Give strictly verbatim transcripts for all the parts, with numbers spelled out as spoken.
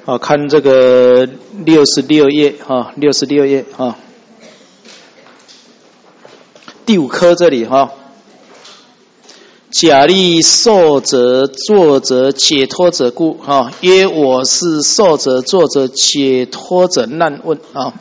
好，看这个六十六页哈，六十六页哈，第五科这里哈，假立受者、作者、解脱者故哈，曰我是受者、作者、解脱者难问啊。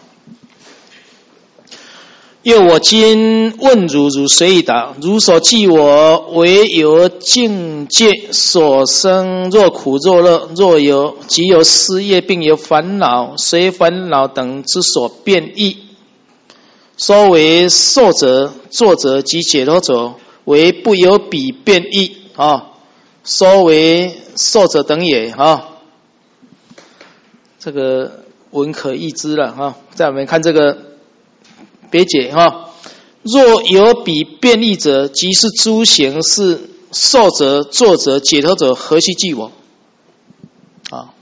又我今问汝，汝随意答。汝所记我，唯有境界所生，若苦若乐，若有即有思业，并有烦恼，随烦恼等之所变异。说为受者、作者及解脱者，为不由彼变异啊。说为受者等也啊。这个文可易知了哈。再我们看这个别解哈，若有彼变异者，即是诸行是受者、作者、解脱者，何须记我？啊，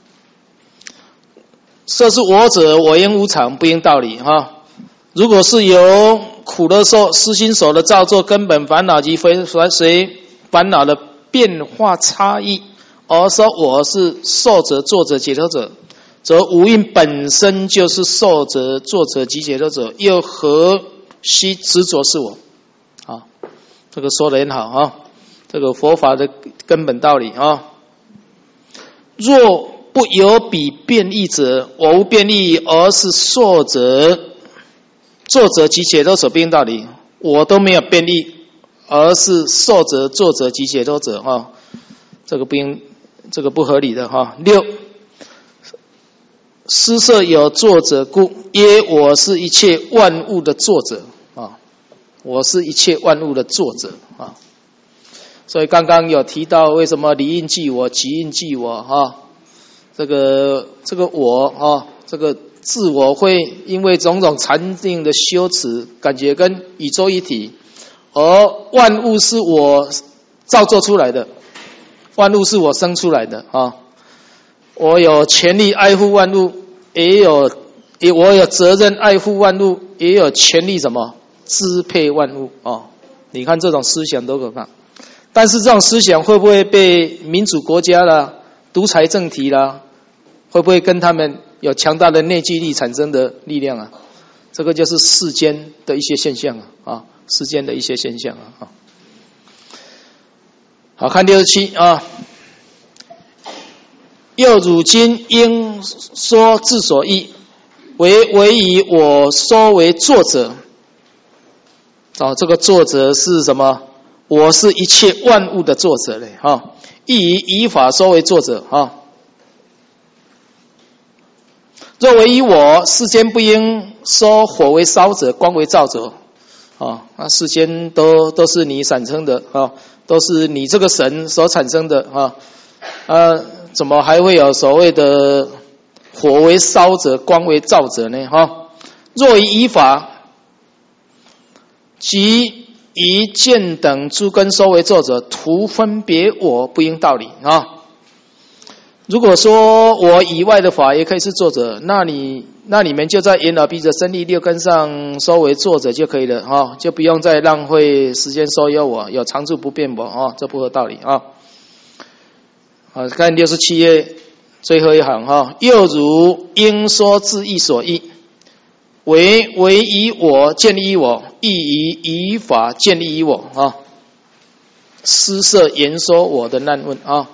设是我者，我应无常，不应道理哈。如果是由苦乐受、思心所的造作根本烦恼及随随烦恼的变化差异，而说我是受者、作者、解脱者，则无因本身就是受者、作者及解脱者，又何须执着是我？啊，这个说得很好啊，这个佛法的根本道理啊。若不由彼变异者，我无变异，而是受者、作者及解脱者变道理，我都没有变异，而是受者、作者及解脱者啊，这个不应，这个不合理的哈。六。施设有作者故，曰我是一切万物的作者啊！我是一切万物的作者啊！所以刚刚有提到，为什么离应即我，即应即我哈？这个这个我啊，这个自我会因为种种禅定的修持，感觉跟宇宙一体，而万物是我造作出来的，万物是我生出来的啊！我有权利爱护万物，也有也我有责任爱护万物，也有权利什么支配万物哦。你看这种思想多可怕！但是这种思想会不会被民主国家啦、独裁政体啦，会不会跟他们有强大的内聚力产生的力量啊？这个就是世间的一些现象啊，啊，世间的一些现象啊。好，看六十七啊。又汝今应说自所意，唯唯以我说为作者。哦，这个作者是什么？我是一切万物的作者嘞，哈、哦！亦以以法说为作者，哈、哦。若唯以我，世间不应说火为烧者，光为照者。啊，那世间都都是你产生的啊，都是你这个神所产生的啊，啊。怎么还会有所谓的火为烧者，光为照者呢？哈，若以依法，即以见等诸根说为作者，徒分别我，不应道理啊。如果说我以外的法也可以是作者，那你那你们就在眼耳鼻舌身意六根上说为作者就可以了啊，就不用再浪费时间说有我，有常住不变我啊，这不合道理啊。啊，看六十七页最后一行哈，又如应说自意所意，唯唯以我建立我，亦以以法建立我啊。施设言说我的难问啊。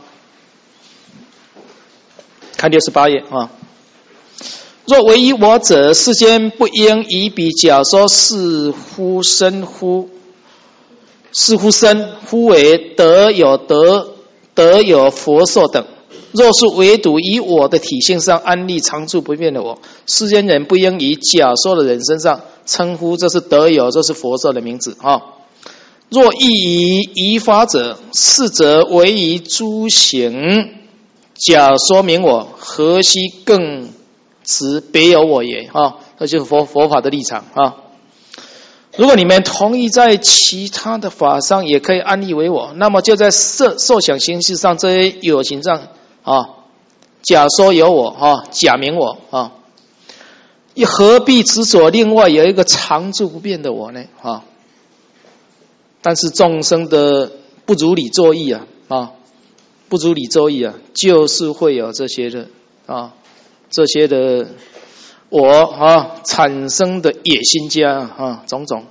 看六十八页啊。若唯以我者，世间不应以彼假说是乎身乎是乎身乎为得有得。得有佛受等，若是唯独以我的体性上安立常住不变的我，世间人不应以假说的人身上称呼这是得有，这是佛受的名字啊。若亦以以法者，是则唯以诸行假说明我，何须更持别有我也啊？这就是佛佛法的立场啊。如果你们同意在其他的法上也可以安立为我，那么就在受受想行识上这些有情上啊，假说有我啊，假名我啊，又何必执着另外有一个常住不变的我呢？啊，但是众生的不如理作意啊啊，不如理作意啊，就是会有这些的啊， 这些的我啊产生的野心家啊种种。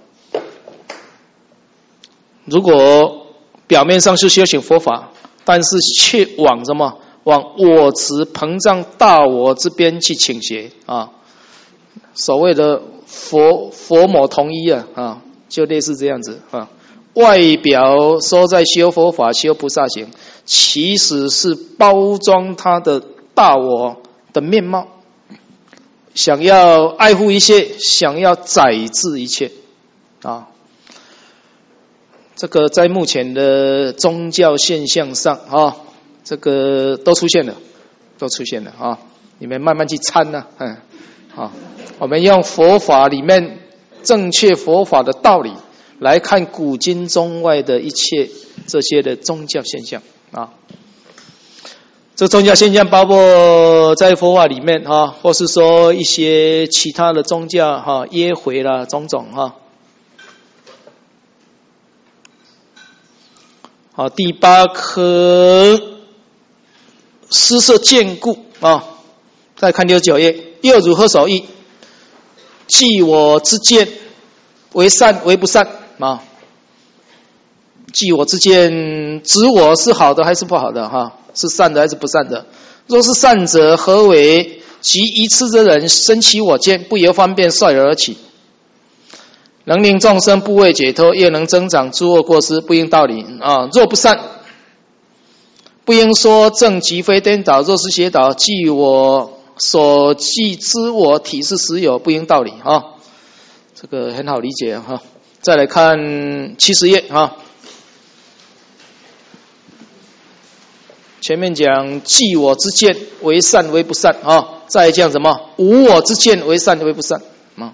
如果表面上是修行佛法，但是却往什么往我执膨胀大我这边去倾斜啊，所谓的佛佛魔同一啊啊，就类似这样子啊。外表说在修佛法修菩萨行，其实是包装他的大我的面貌，想要爱护一切，想要宰制一切啊。这个在目前的宗教现象上啊，这个都出现了，都出现了啊！你们慢慢去参呐、啊，嗯，好，我们用佛法里面正确佛法的道理来看古今中外的一切这些的宗教现象啊。这宗教现象包括在佛法里面啊，或是说一些其他的宗教哈、啊，耶回啦种种哈、啊。好，第八颗施设坚固啊！再看六十九页，又如何守义？记我之见，为善为不善啊！记我之见，指我是好的还是不好的哈？是善的还是不善的？若是善者，何为？即一次之人生起我见，不由方便率而起。能令众生不为解脱，又能增长诸恶过失，不应道理啊！若不善，不应说正即非颠倒；若是邪导，即我所记知我体是实有，不应道理啊！这个很好理解哈、啊。再来看七十页啊，前面讲记我之见为善为不善啊，再讲什么无我之见为善为不善啊。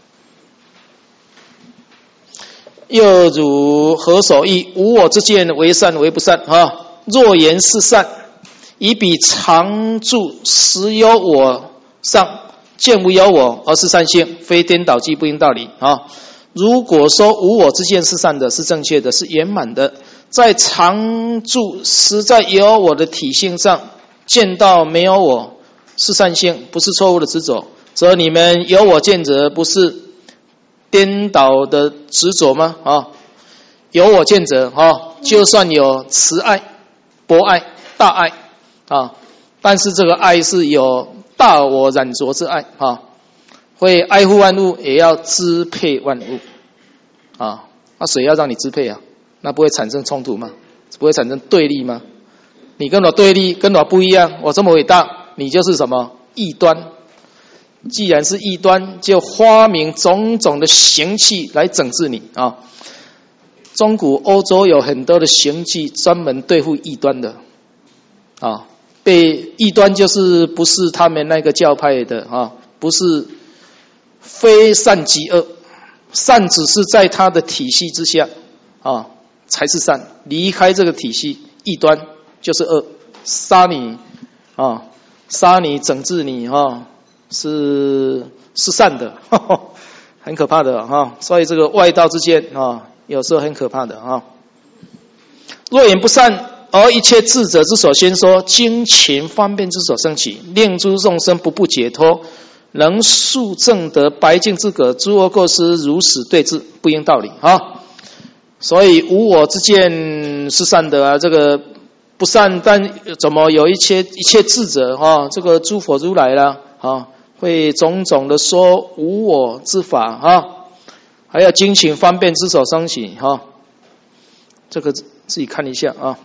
又如何守义？无我之见为善为不善啊！若言是善，以彼常住实有我上，见无有我，而是善性，非颠倒即不应道理啊！如果说无我之见是善的，是正确的，是圆满的，在常住实在有我的体性上见到没有我，是善性，不是错误的执着，则你们有我见者不是颠倒的执着吗？啊，有我见者啊，就算有慈爱、博爱、大爱啊，但是这个爱是有大我染着之爱啊，会爱护万物，也要支配万物啊。那谁要让你支配啊？那不会产生冲突吗？不会产生对立吗？你跟我对立，跟我不一样，我这么伟大，你就是什么异端？既然是异端，就发明种种的刑器来整治你啊！中古欧洲有很多的刑器专门对付异端的啊，被异端就是不是他们那个教派的啊，不是非善即恶，善只是在他的体系之下啊才是善，离开这个体系，异端就是恶，杀你啊，杀你整治你啊。是是善的，呵呵很可怕的哈、啊。所以这个外道之间啊，有时候很可怕的啊。若言不善，而一切智者之所先说，精勤方便之所生起，令诸众生不不解脱，能速证得白净之格，诸恶过失如实对治，不应道理啊。所以无我之见是善的啊，这个不善，但怎么有一切一切智者啊，这个诸佛如来啦啊。会种种的说无我之法哈，还要精勤方便之所生起哈，这个自己看一下啊。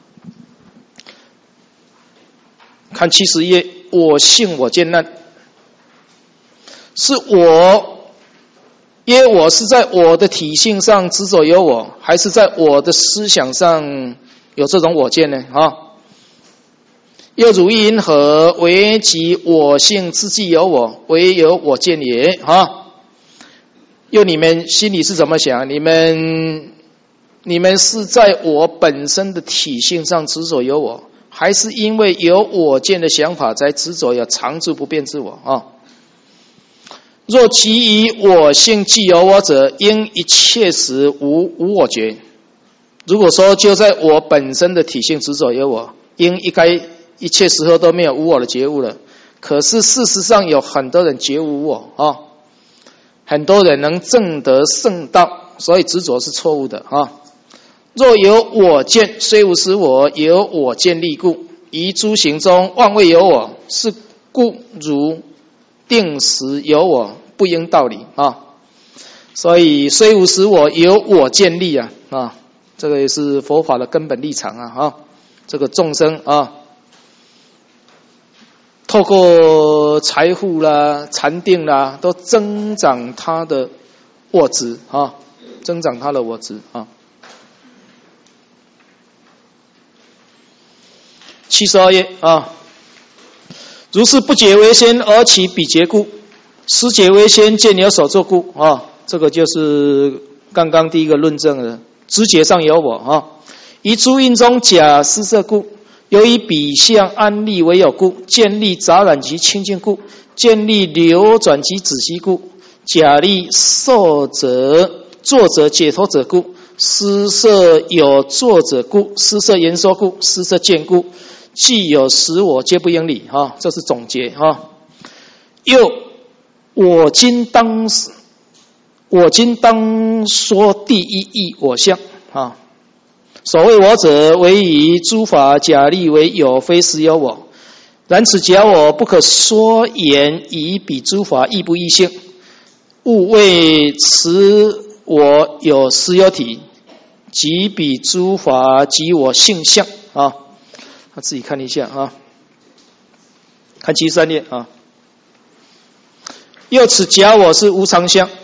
看七十页，我性我见难，是我，因为我是在我的体性上执着有我，还是在我的思想上有这种我见呢？啊？又如因何为即我性之既有我，唯有我见也啊？又你们心里是怎么想？你们你们是在我本身的体性上执着有我，还是因为有我见的想法才执着有常住不变之我啊？若其以我性既有我者，应一切时无无我觉。如果说就在我本身的体性执着有我，应一该一切时候都没有无我的觉悟了， 可是事实上有很多人觉悟我啊，很多人能证得圣道，所以执着是错误的啊。若有我见，虽无实我，有我见力故。于诸行中，妄谓有我，是故如定时有我，不应道理啊。所以虽无实我，有我见力啊啊，这个也是佛法的根本立场啊啊。这个众生啊，透过财富啦、禅定啦，都增长他的我执啊，增长他的我执啊。七十二页啊，如是不解为先，而其比劫故；实解为先，见有所作故啊。这个就是刚刚第一个论证的，知觉上有我啊。于诸因中假施设故，由于彼相安立为有故，见力杂染及清净故，见力流转及止息故，假力受者作者解脱者故，施设有作者故，施设言说故，施设见故。既有实我，皆不应理啊！这是总结啊。又我今当我今当说第一义我相啊。所谓我者，为以诸法假立为有，非实有我。然此假我不可说言，以彼诸法亦不异性。勿谓此我有实有体，即彼诸法即我性相啊。他自己看一下啊，看七十三页啊。又此假我是无常相，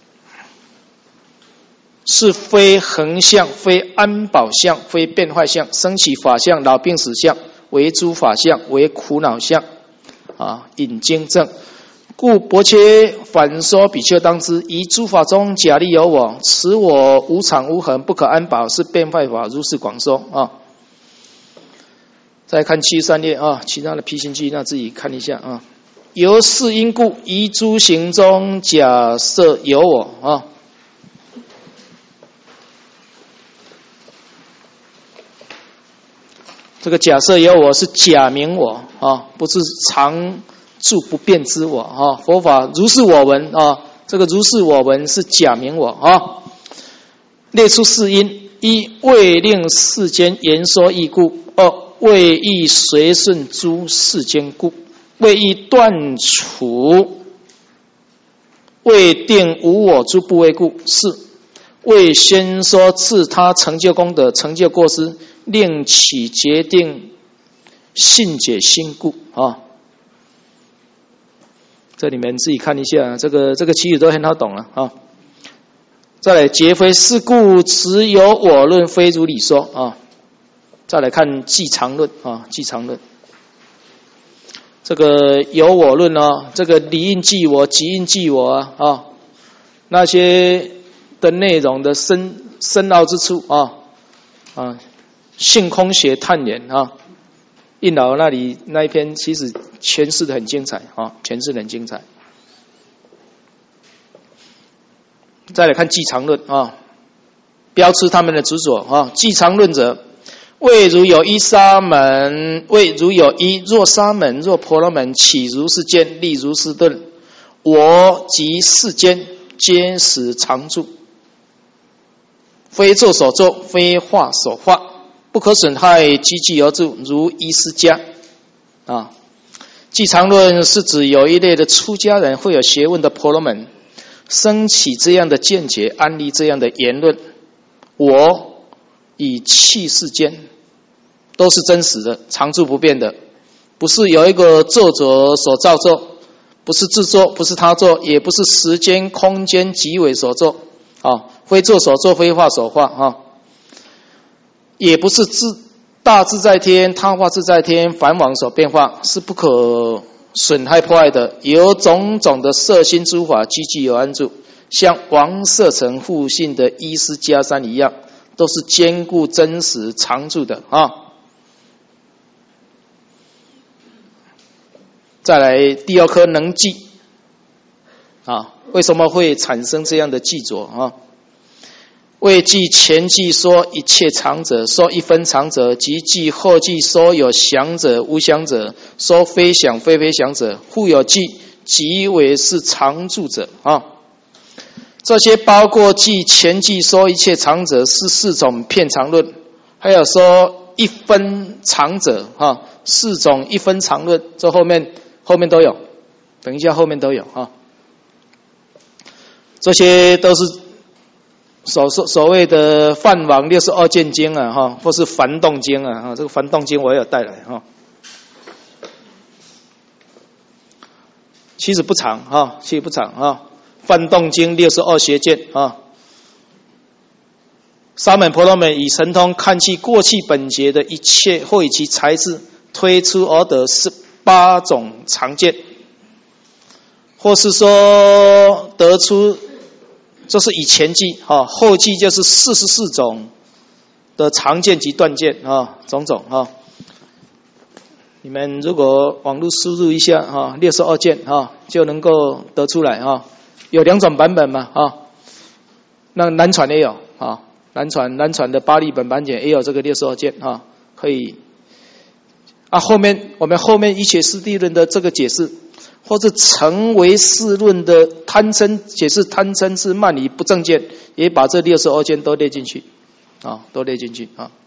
是非恒相，非安保相，非变坏相，生起法相，老病死相，为诸法相，为苦恼相啊。引经证，故薄切反说比丘当知：于诸法中假立有我，此我无常无恒，不可安保，是变坏法，如是广说啊。再看七十三页啊，其他的批行记那自己看一下啊。由是因故，于诸行中假设有我啊。这个假设有我是假名我啊，不是常住不变之我啊。佛法如是我闻啊，这个如是我闻是假名我啊。列出四因：一、为令世间言说义故；二、为意随顺诸世间故；为意断除为定无我诸部位故；四、为先说自他成就功德、成就过失，令起决定信解心故啊。这里面自己看一下，这个这个其实都很好懂了啊。再来，皆非是故，只有我论，非如理说啊。再来看寂常论啊，寂常论，这个有我论啊，这个理应即我，即应即我啊啊，那些的内容的深深奥之处啊啊，性空学探研啊，印老那里那一篇其实诠释的很精彩啊，诠释的很精彩。再来看寂常论啊，标志他们的执着啊。寂常论者，谓如有一沙门，谓如有一若沙门，若婆罗门，起如是见，立如是顿，我及世间皆实常住，非作所作，非化所化，不可损害，积聚而住，如一师家啊。寂常论是指有一类的出家人会有学问的婆罗门，升起这样的见解，安立这样的言论，我以气世间都是真实的，常住不变的，不是有一个作者所造作，不是自作，不是他作，也不是时间空间极为所作啊，非作所作，非化所化啊，也不是自大自在天、他化自在天、梵网所变化，是不可损害破坏的，有种种的色心诸法积聚有安住，像王舍城复性的伊斯加山一样，都是坚固真实常住的啊。再来第二颗能记啊，为什么会产生这样的记着啊？ 未记前记说一切常者，说一分常者，即记后记说有想者无想者，说非想非非想者，互有记，即为是常住者啊。这些包括记前记说一切常者是四种片常论，还有说一分常者啊，四种一分常论，这后面后面都有，等一下后面都有啊。这些都是所所谓的梵王六十二见经啊，哈，或是梵动经啊，哈，这个梵动经我也有带来哈。其实不长哈，其实不长哈。梵动经六十二学见啊。沙门婆罗门以神通看其过去本节的一切，或以其才智推出而得十八种常见，或是说得出。这是以前记啊，后记就是四十四种的常见及断见啊，种种啊。你们如果网络输入一下啊，六十二见啊，就能够得出来啊。有两种版本嘛啊，那南传也有啊，南传南传的巴利本版简也有这个六十二见啊，可以啊。后面我们后面一切四谛论的这个解释。或者成为世论的贪嗔解释贪嗔痴慢疑不正见，也把这六十二见都列进去啊，都列进去啊。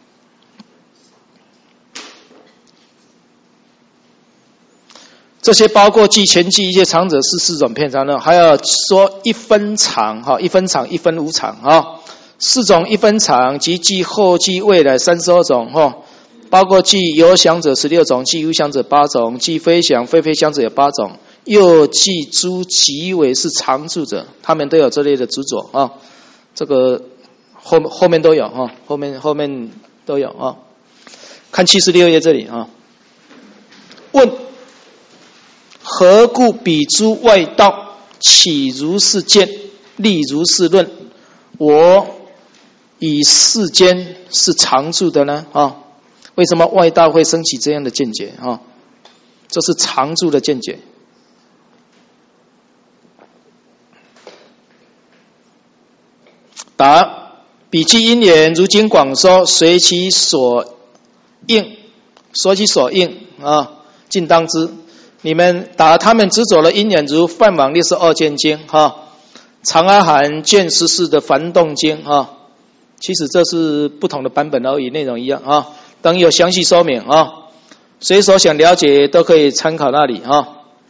这些包括记前记一切常者是四种片常论，还有说一分常哈，一分常一分无常啊，四种一分常及记后记未来三十二种哈。包括记有想者十六种，记无想者八种，记非想非非想者有八种，又记诸即为是常住者，他们都有这类的执着啊。这个后后面都有啊，后面后面都有啊。看七十六页这里啊。问：何故彼诸外道起如是见，立如是论？我以世间是常住的呢？啊？为什么外道会升起这样的见解啊？这是常住的见解。答：彼其因缘，如今广说，随其所应，随其所应啊，尽当知。你们答他们执着了因缘，如梵网六十二见经哈，长阿含卷十四的梵动经啊，其实这是不同的版本而已，内容一样啊。等有详细说明啊，谁所想了解都可以参考那里啊。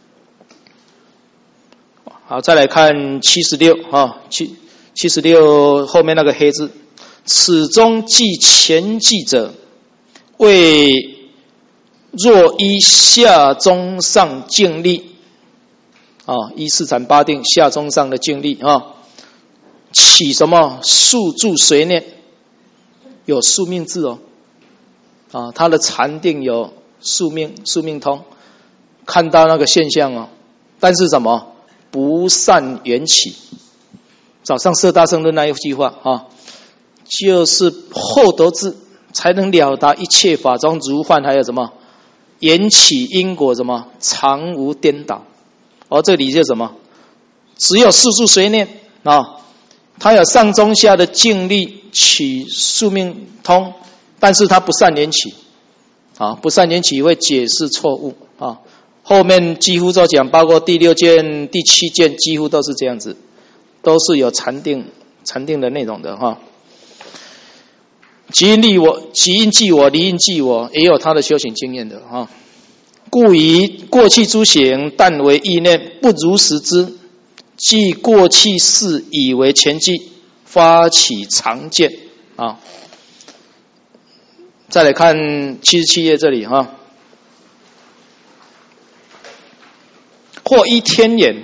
好，再来看七十六啊，七七十六后面那个黑字，此中记前记者，为若依下中上净力啊，依四禅八定下中上的净力啊，起什么宿住随念，有宿命字哦。啊，他的禅定有宿命，宿命通，看到那个现象哦，但是什么不善缘起。早上色大圣论那一句话啊，就是后得智才能了达一切法中如幻，还有什么缘起因果什么常无颠倒。而这里就什么，只有宿住随念啊，他有上中下的净力起宿命通。但是他不善缘起，啊，不善缘起会解释错误啊。后面几乎都讲，包括第六件、第七件，几乎都是这样子，都是有禅定、禅定的内容的哈。即因立我，即因记我，离因记我，也有他的修行经验的哈。故以过去诸行，但为意念，不如实知，即过去事以为前记，发起常见啊。再来看七十七页这里哈，或依天眼，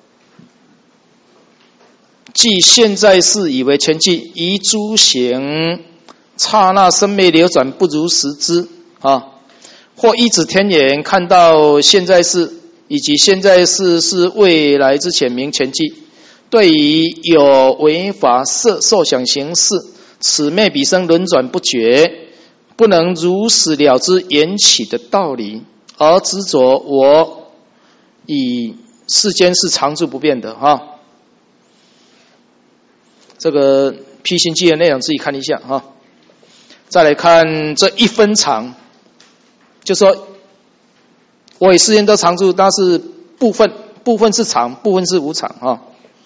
即现在事以为前记，宜诸行刹那生灭流转，不如实知啊。或依止天眼，看到现在事以及现在事是未来之前明前记，对于有违法色受想行识，此灭彼生轮转不绝。不能如实了知缘起的道理，而执着我以世间是常住不变的哈。这个披心记的内容自己看一下哈。再来看这一分常，就说我以世间都常住，但是部分部分是常，部分是无常啊。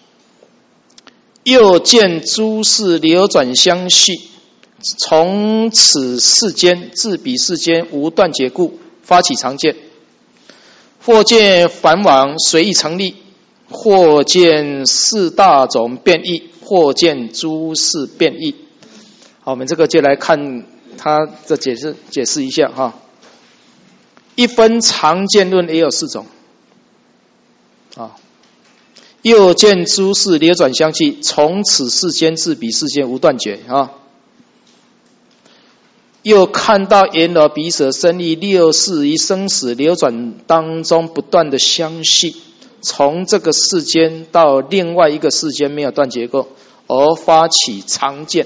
又见诸事流转相续，从此世间至彼世间无断绝故，发起常见。或见凡往随意成立，或见四大种变异，或见诸事变异。好，我们这个就来看他的解释，解释一下哈。一分常见论也有四种啊。又见诸事流转相续，从此世间至彼世间无断绝啊。又看到眼耳鼻舌身意六识于生死流转当中不断的相续，从这个世间到另外一个世间没有断绝过，而发起常见。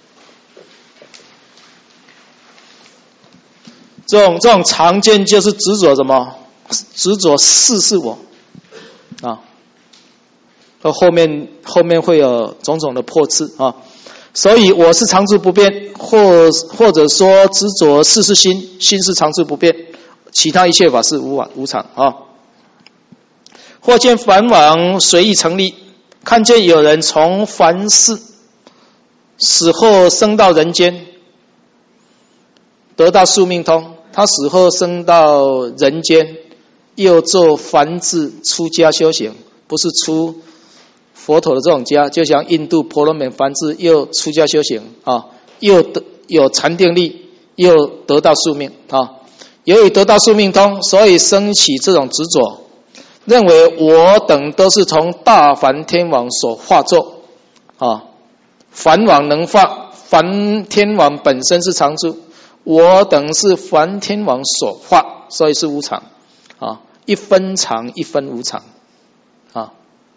这种这种常见就是执着什么？执着事是我啊。后面后面会有种种的破次啊。所以我是常住不变，或或者说执着事是心，心是常住不变，其他一切法是无无常啊。或见凡往随意成立，看见有人从凡世死后升到人间，得到宿命通，他死后升到人间，又做凡智出家修行，不是出佛陀的这种家，就像印度婆罗门梵志又出家修行啊，又得有禅定力，又得到宿命啊。由于得到宿命通，所以升起这种执着，认为我等都是从大梵天王所化作啊。梵王能化，梵天王本身是常住，我等是梵天王所化，所以是无常啊。一分常，一分无常啊。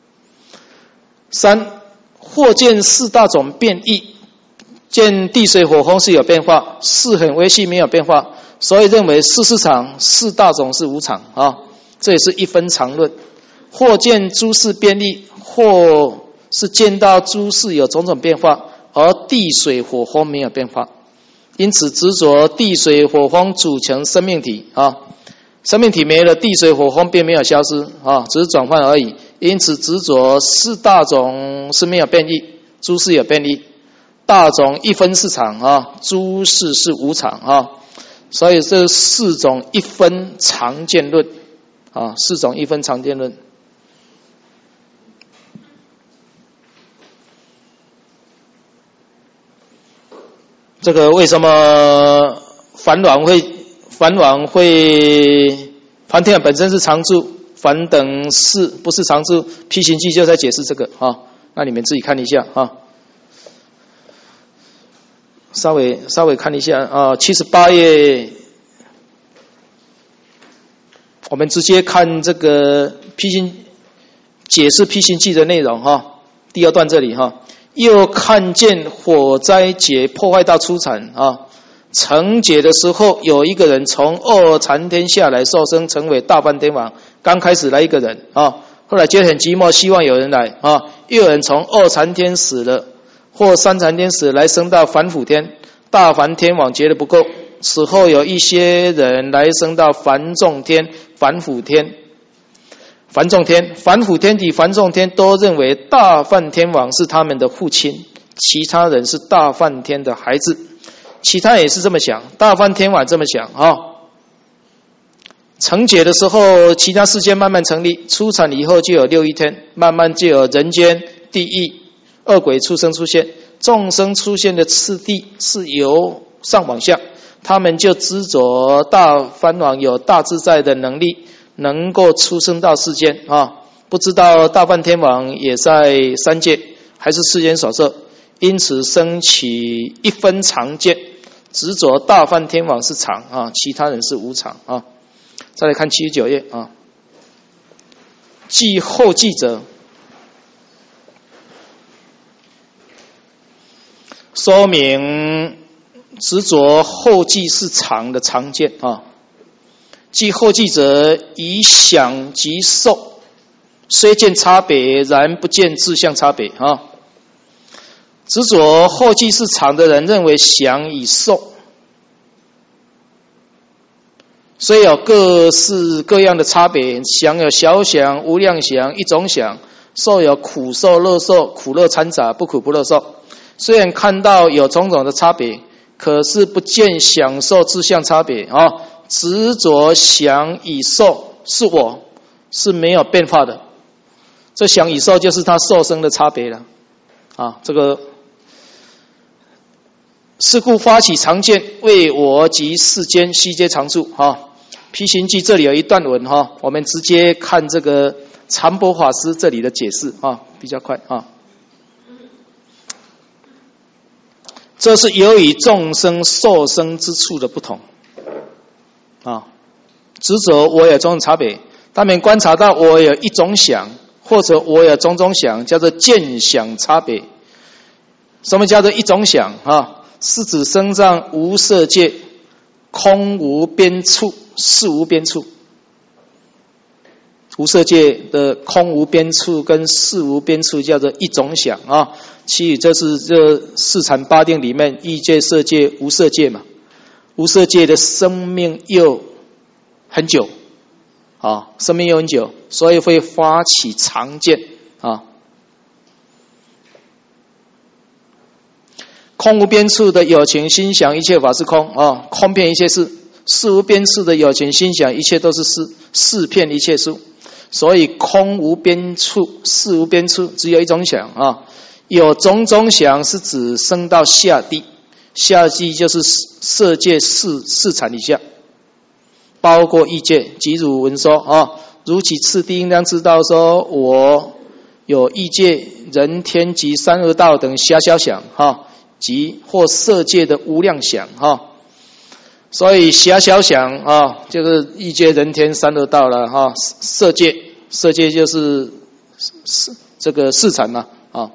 三，或见四大种变异，见地水火风是有变化，事很微细没有变化，所以认为事是常，四大种是无常啊。这也是一分常论。或见诸事变异，或是见到诸事有种种变化，而地水火风没有变化，因此执着地水火风组成生命体啊。生命体没了，地水火风并没有消失啊，只是转换而已。因此执着四大种是没有变异，诸事有变异。大种一分是常啊，诸事是无常啊。所以这四种一分常见论啊，四种一分常见论。这个为什么梵王会梵王会梵天王本身是常住，梵等是不是常住？披行记就在解释这个啊，那你们自己看一下啊。稍微稍微看一下啊，七十八页，我们直接看这个披行解释披行记的内容哈。第二段这里哈，又看见火灾劫破坏到初禅啊。成劫的时候，有一个人从二禅天下来受生，成为大梵天王。刚开始来一个人啊，后来觉得很寂寞，希望有人来啊。又有人从二禅天死了，或三禅天死了，来升到凡辅天。大梵天王觉得不够，此后有一些人来升到梵众天、梵辅天。梵众天、梵辅天体、梵众天都认为大梵天王是他们的父亲，其他人是大梵天的孩子。其他也是这么想，大梵天王这么想啊。成劫的时候，其他世界慢慢成立，出产以后就有六欲天，慢慢就有人间、地狱、恶鬼、畜生出现。众生出现的次第是由上往下，他们就执着大梵王有大自在的能力，能够出生到世间啊。不知道大梵天王也在三界，还是世间所设，因此升起一分常见。执着大梵天王是常啊，其他人是无常啊。再来看七十九页啊，记后记者，说明执着后记是常的常见啊。记后记者，以想及受，虽见差别，然不见自相差别啊。 执着后继是常的人认为想与受，所以有各式各样的差别。想有小想、无量想、一种想；受有苦受、乐受、苦乐掺杂、不苦不乐受。虽然看到有种种的差别，可是不见享受之相差别啊！执着想与受是我，是没有变化的。这想与受就是他受生的差别了啊！这个是故发起常见，为我及世间悉皆常住啊！毗行记这里有一段文哈，我们直接看这个禅波法师这里的解释啊，比较快啊。这是由于众生受生之处的不同啊，执着我有种种差别。他们观察到我有一种想，或者我有种种想，叫做见想差别。什么叫做一种想啊？是指身上无色界，空无边处，事无边处。无色界的空无边处跟事无边处叫做一种想啊，其余这是这四禅八定里面欲界、色界、无色界嘛。无色界的生命又很久啊，生命又很久，所以会发起常见啊。空无边处的有情心想一切法是空啊，空遍一切事；事无边处的有情心想一切都是事，事遍一切事。所以空无边处，事无边处，只有一种想啊。有种种想是指升到下地，下地就是色界四四禅以下，包括欲界。即如文说啊，如其次第应当知道说，我有欲界、人天及三恶道等狭小想哈，即或色界的无量想哈。所以狭小想啊，就是欲界、人天、三恶道了哈。色界，色界就是这个四禅嘛啊。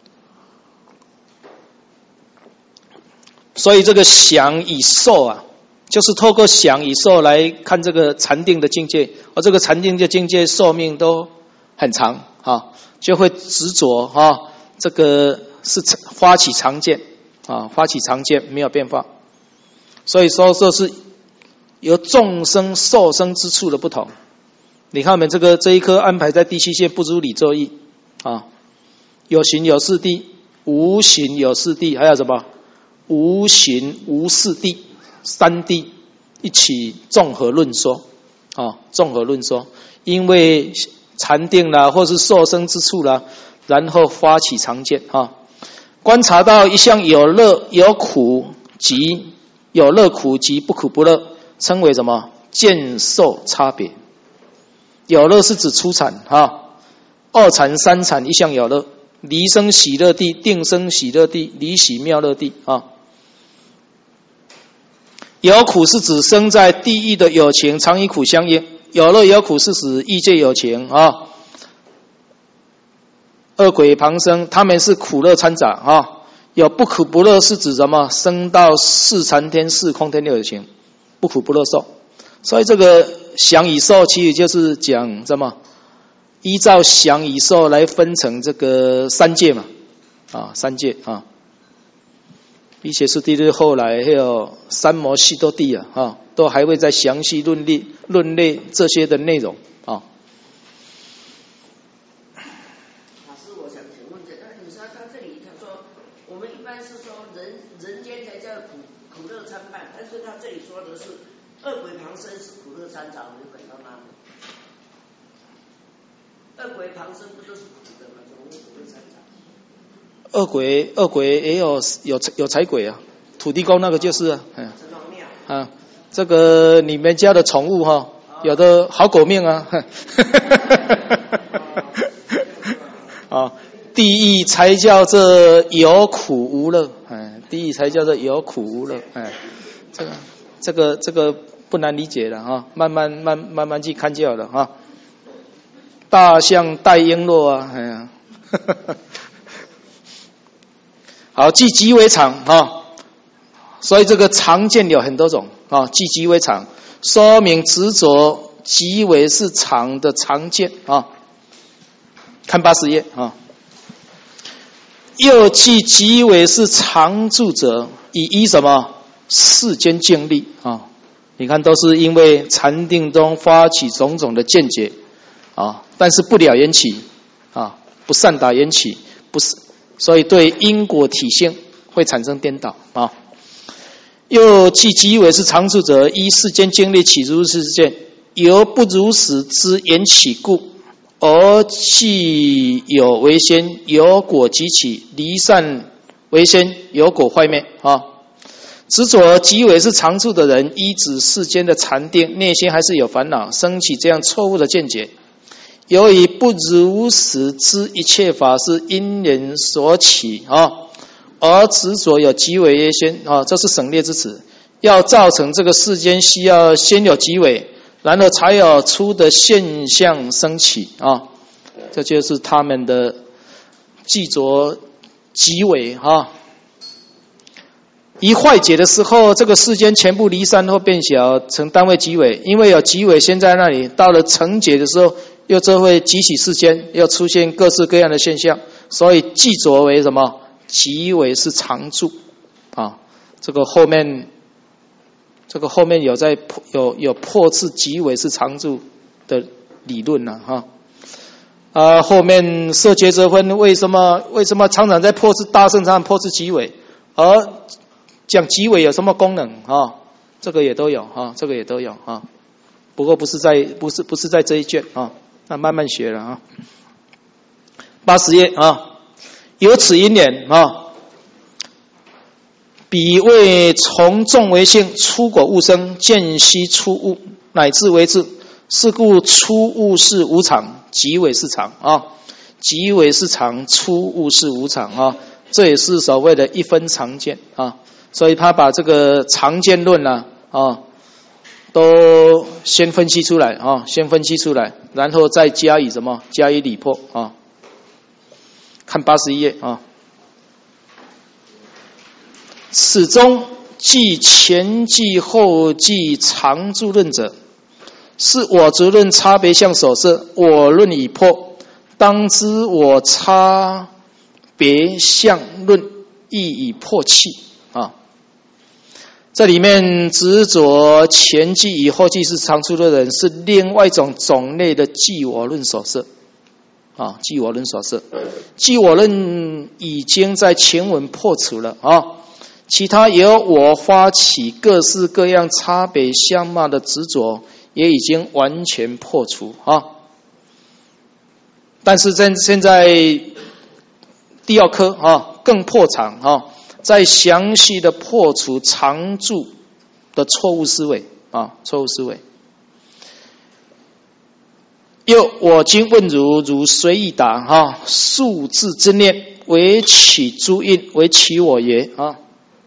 所以这个想与受啊，就是透过想与受来看这个禅定的境界，而这个禅定的境界寿命都很长啊，就会执着啊，这个是发起常见啊，发起常见没有变化。所以说这是由众生受生之处的不同。你看我们这个这一颗安排在第七线，不如理作意啊，有形有四谛，无形有四谛，还有什么无形无四谛，三谛一起综合论说啊，综合论说。因为禅定啦，或是受生之处啦，然后发起常见啊，观察到一项有乐有苦及有乐苦及不苦不乐，称为什么？见受差别。有乐是指初禅啊，二禅、三禅一项有乐，离生喜乐地、定生喜乐地、离喜妙乐地啊。有苦是指生在地狱的有情，常与苦相应；有乐有苦是指欲界有情啊，恶鬼旁生，他们是苦乐掺杂啊。有不苦不乐是指什么？生到四禅天、四空天六有情，不苦不乐受。所以这个想与受，其实就是讲什么？依照想与受来分成这个三界嘛，啊，三界啊。一切是地日后来还有三摩悉多地啊，啊，都还会再详细论列论列这些的内容啊。 老师，我想请问这，那你说他这里他说，我们一般是说人人间才叫苦苦乐参半，但是他这里说的是恶鬼旁生是苦乐参杂，你本到哪里？恶鬼旁生不都是苦的吗？怎么会苦乐参杂？ 恶鬼，恶鬼也有有有财鬼啊，土地公那个就是啊，嗯，啊，这个你们家的宠物哈，有的好狗命啊，啊，地狱才叫做有苦无乐，哎，地狱才叫做有苦无乐，哎，这个这个这个不难理解了啊，慢慢慢慢慢去看就好了啊。大象带璎珞啊，哎呀。好，即极为常啊，所以这个常见有很多种啊，即极为常，说明执着即为是常的常见啊。看八十页啊， 又记即为是常住者，以依什么世间经历啊？你看，都是因为禅定中发起种种的见解啊，但是不了缘起啊，不善达缘起，不是，所以对因果体性会产生颠倒啊。又记即为是常住者，依世间经历起如是见，由不如实之缘起故，而既有为先，有果即起，离散为先，有果坏灭啊。执着即为是常住的人，依止世间的禅定，内心还是有烦恼，升起这样错误的见解。由于不如实知一切法是因缘所起啊，而执着有即为先啊，这是省略之词。要造成这个世间，需要先有即为，然后才有出的现象升起啊，这就是他们的记着即为啊。一坏解的时候，这个世间全部离散或变小，成单位即为，因为有即为先在那里，到了成解的时候，又这会激起世间，又出现各式各样的现象，所以记着为什么？即为是常住啊。这个后面，这个后面有在有有破斥即为是常住的理论了哈。啊，后面色觉则分为什么？为什么常常在破斥大圣上破斥即为，而讲即为有什么功能啊？这个也都有啊，这个也都有啊。不过不是在不是不是在这一卷啊，那慢慢学了啊。八十页啊，由此因缘啊，彼为从众为性，出果悟生，见悉出悟，乃至为智。是故出悟是无常，即为是常啊。即为是常，出悟是无常啊。这也是所谓的一分常见啊。所以他把这个常见论呢 啊, 啊，都先分析出来啊，先分析出来，然后再加以什么？加以理破啊。看八十一页啊。此中即前记后记常住论者，是我执论差别相所设，我论已破，当知我差别相论亦已破弃啊。这里面执着前记与后记是常住的人，是另外一种种类的记我论所设啊，记我论所设，记我论已经在前文破除了啊。其他由我发起各式各样差别相貌的执着，也已经完全破除啊。但是在现在第二科啊，更破常啊。再详细的破除常住的错误思维啊，错误思维。又我今问汝，汝随意答啊。数字之念，为起诸因，为起我也啊。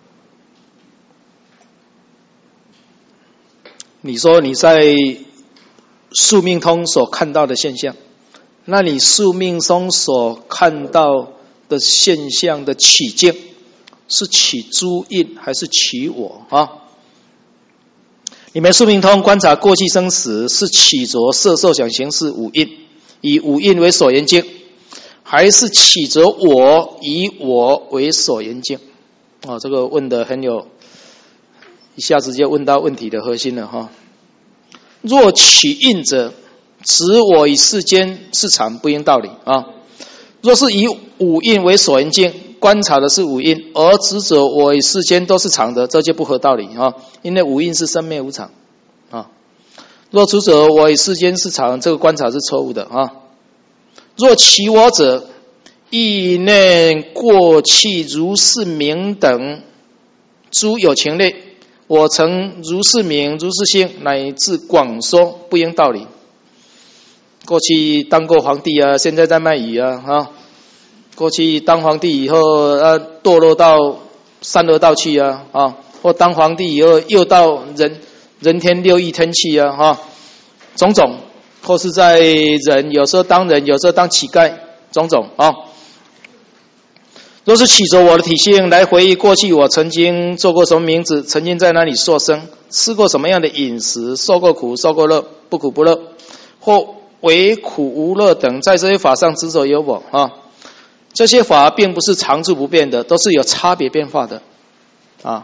你说你在宿命通所看到的现象，那你宿命中所看到的现象的起境，是起诸因还是起我啊？你们宿命通观察过去生死，是起着色受想行识五因，以五因为所缘境，还是起着我以我为所缘境？啊，这个问得很有，一下子就问到问题的核心了哈。若起因者，执我以世间是常，不应道理啊。若是以五因为所缘境，观察的是五因，而执着我以世间都是常的，这就不合道理啊！因为五因是生灭无常啊。若执着我以世间是常，这个观察是错误的啊。若起我者，意念过去如是名等诸有情类，我曾如是名如是性，乃至广说，不应道理。过去当过皇帝啊，现在在卖鱼啊啊！过去当皇帝以后，呃，堕落到三恶道去啊啊！或当皇帝以后又到人人天六欲天去啊啊！种种，或是在人，有时候当人，有时候当乞丐，种种啊。若是起着我的体性来回忆过去，我曾经做过什么名字，曾经在哪里受生，吃过什么样的饮食，受过苦，受过乐，不苦不乐，或为苦无乐等，在这些法上执着有我啊。 这些法并不是常住不变的，都是有差别变化的啊。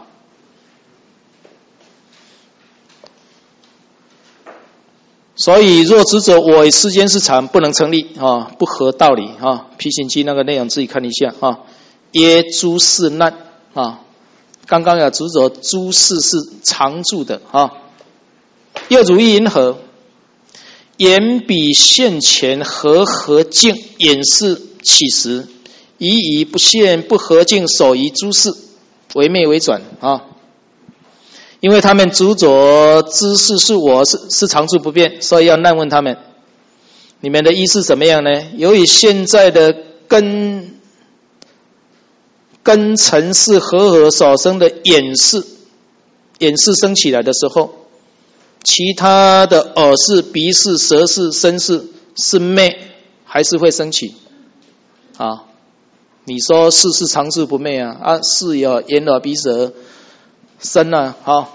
所以若执着我以世间是常，不能成立啊，不合道理啊。批行记那个内容自己看一下啊。耶诸事难啊，刚刚有执着诸事是常住的啊。又如意云何？言彼现前和合境掩饰起时，以以不现不合境守于诸事，为昧为转啊。因为他们执着知识是我是是常住不变，所以要难问他们，你们的意思怎么样呢？由于现在的根根尘是和合所生的眼识，眼识生起来的时候，其他的耳识、鼻识、舌识、身识是昧，还是会升起啊？你说识是常住不昧啊？啊，识有眼耳鼻舌身啊，好。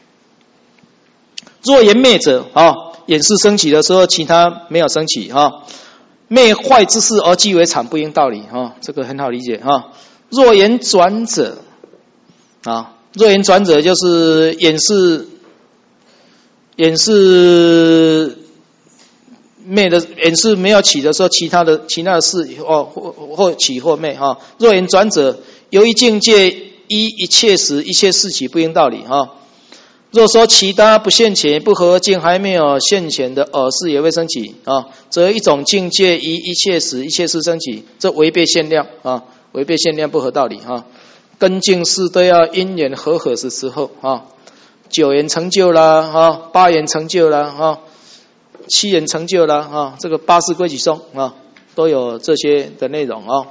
若言昧者啊，眼识升起的时候，其他没有升起啊。昧坏之事而即为常，不应道理啊，这个很好理解啊。若言转者啊，若言转者就是眼识眼识昧的眼识没有起的时候，其他的其他的事哦或或起或昧啊。若言转者，由于境界依一切时一切事起，不应道理啊。若说其他不现前不合境还没有现前的耳识也会升起啊，则一种境界依一切时一切事升起，这违背限量啊，违背限量不合道理啊。根境事都要因缘和合的时候啊，九缘成就啦啊，八缘成就啦啊，七缘成就啦啊，这个八识规矩中啊都有这些的内容啊。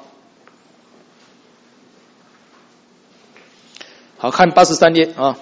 好，看八十三页啊。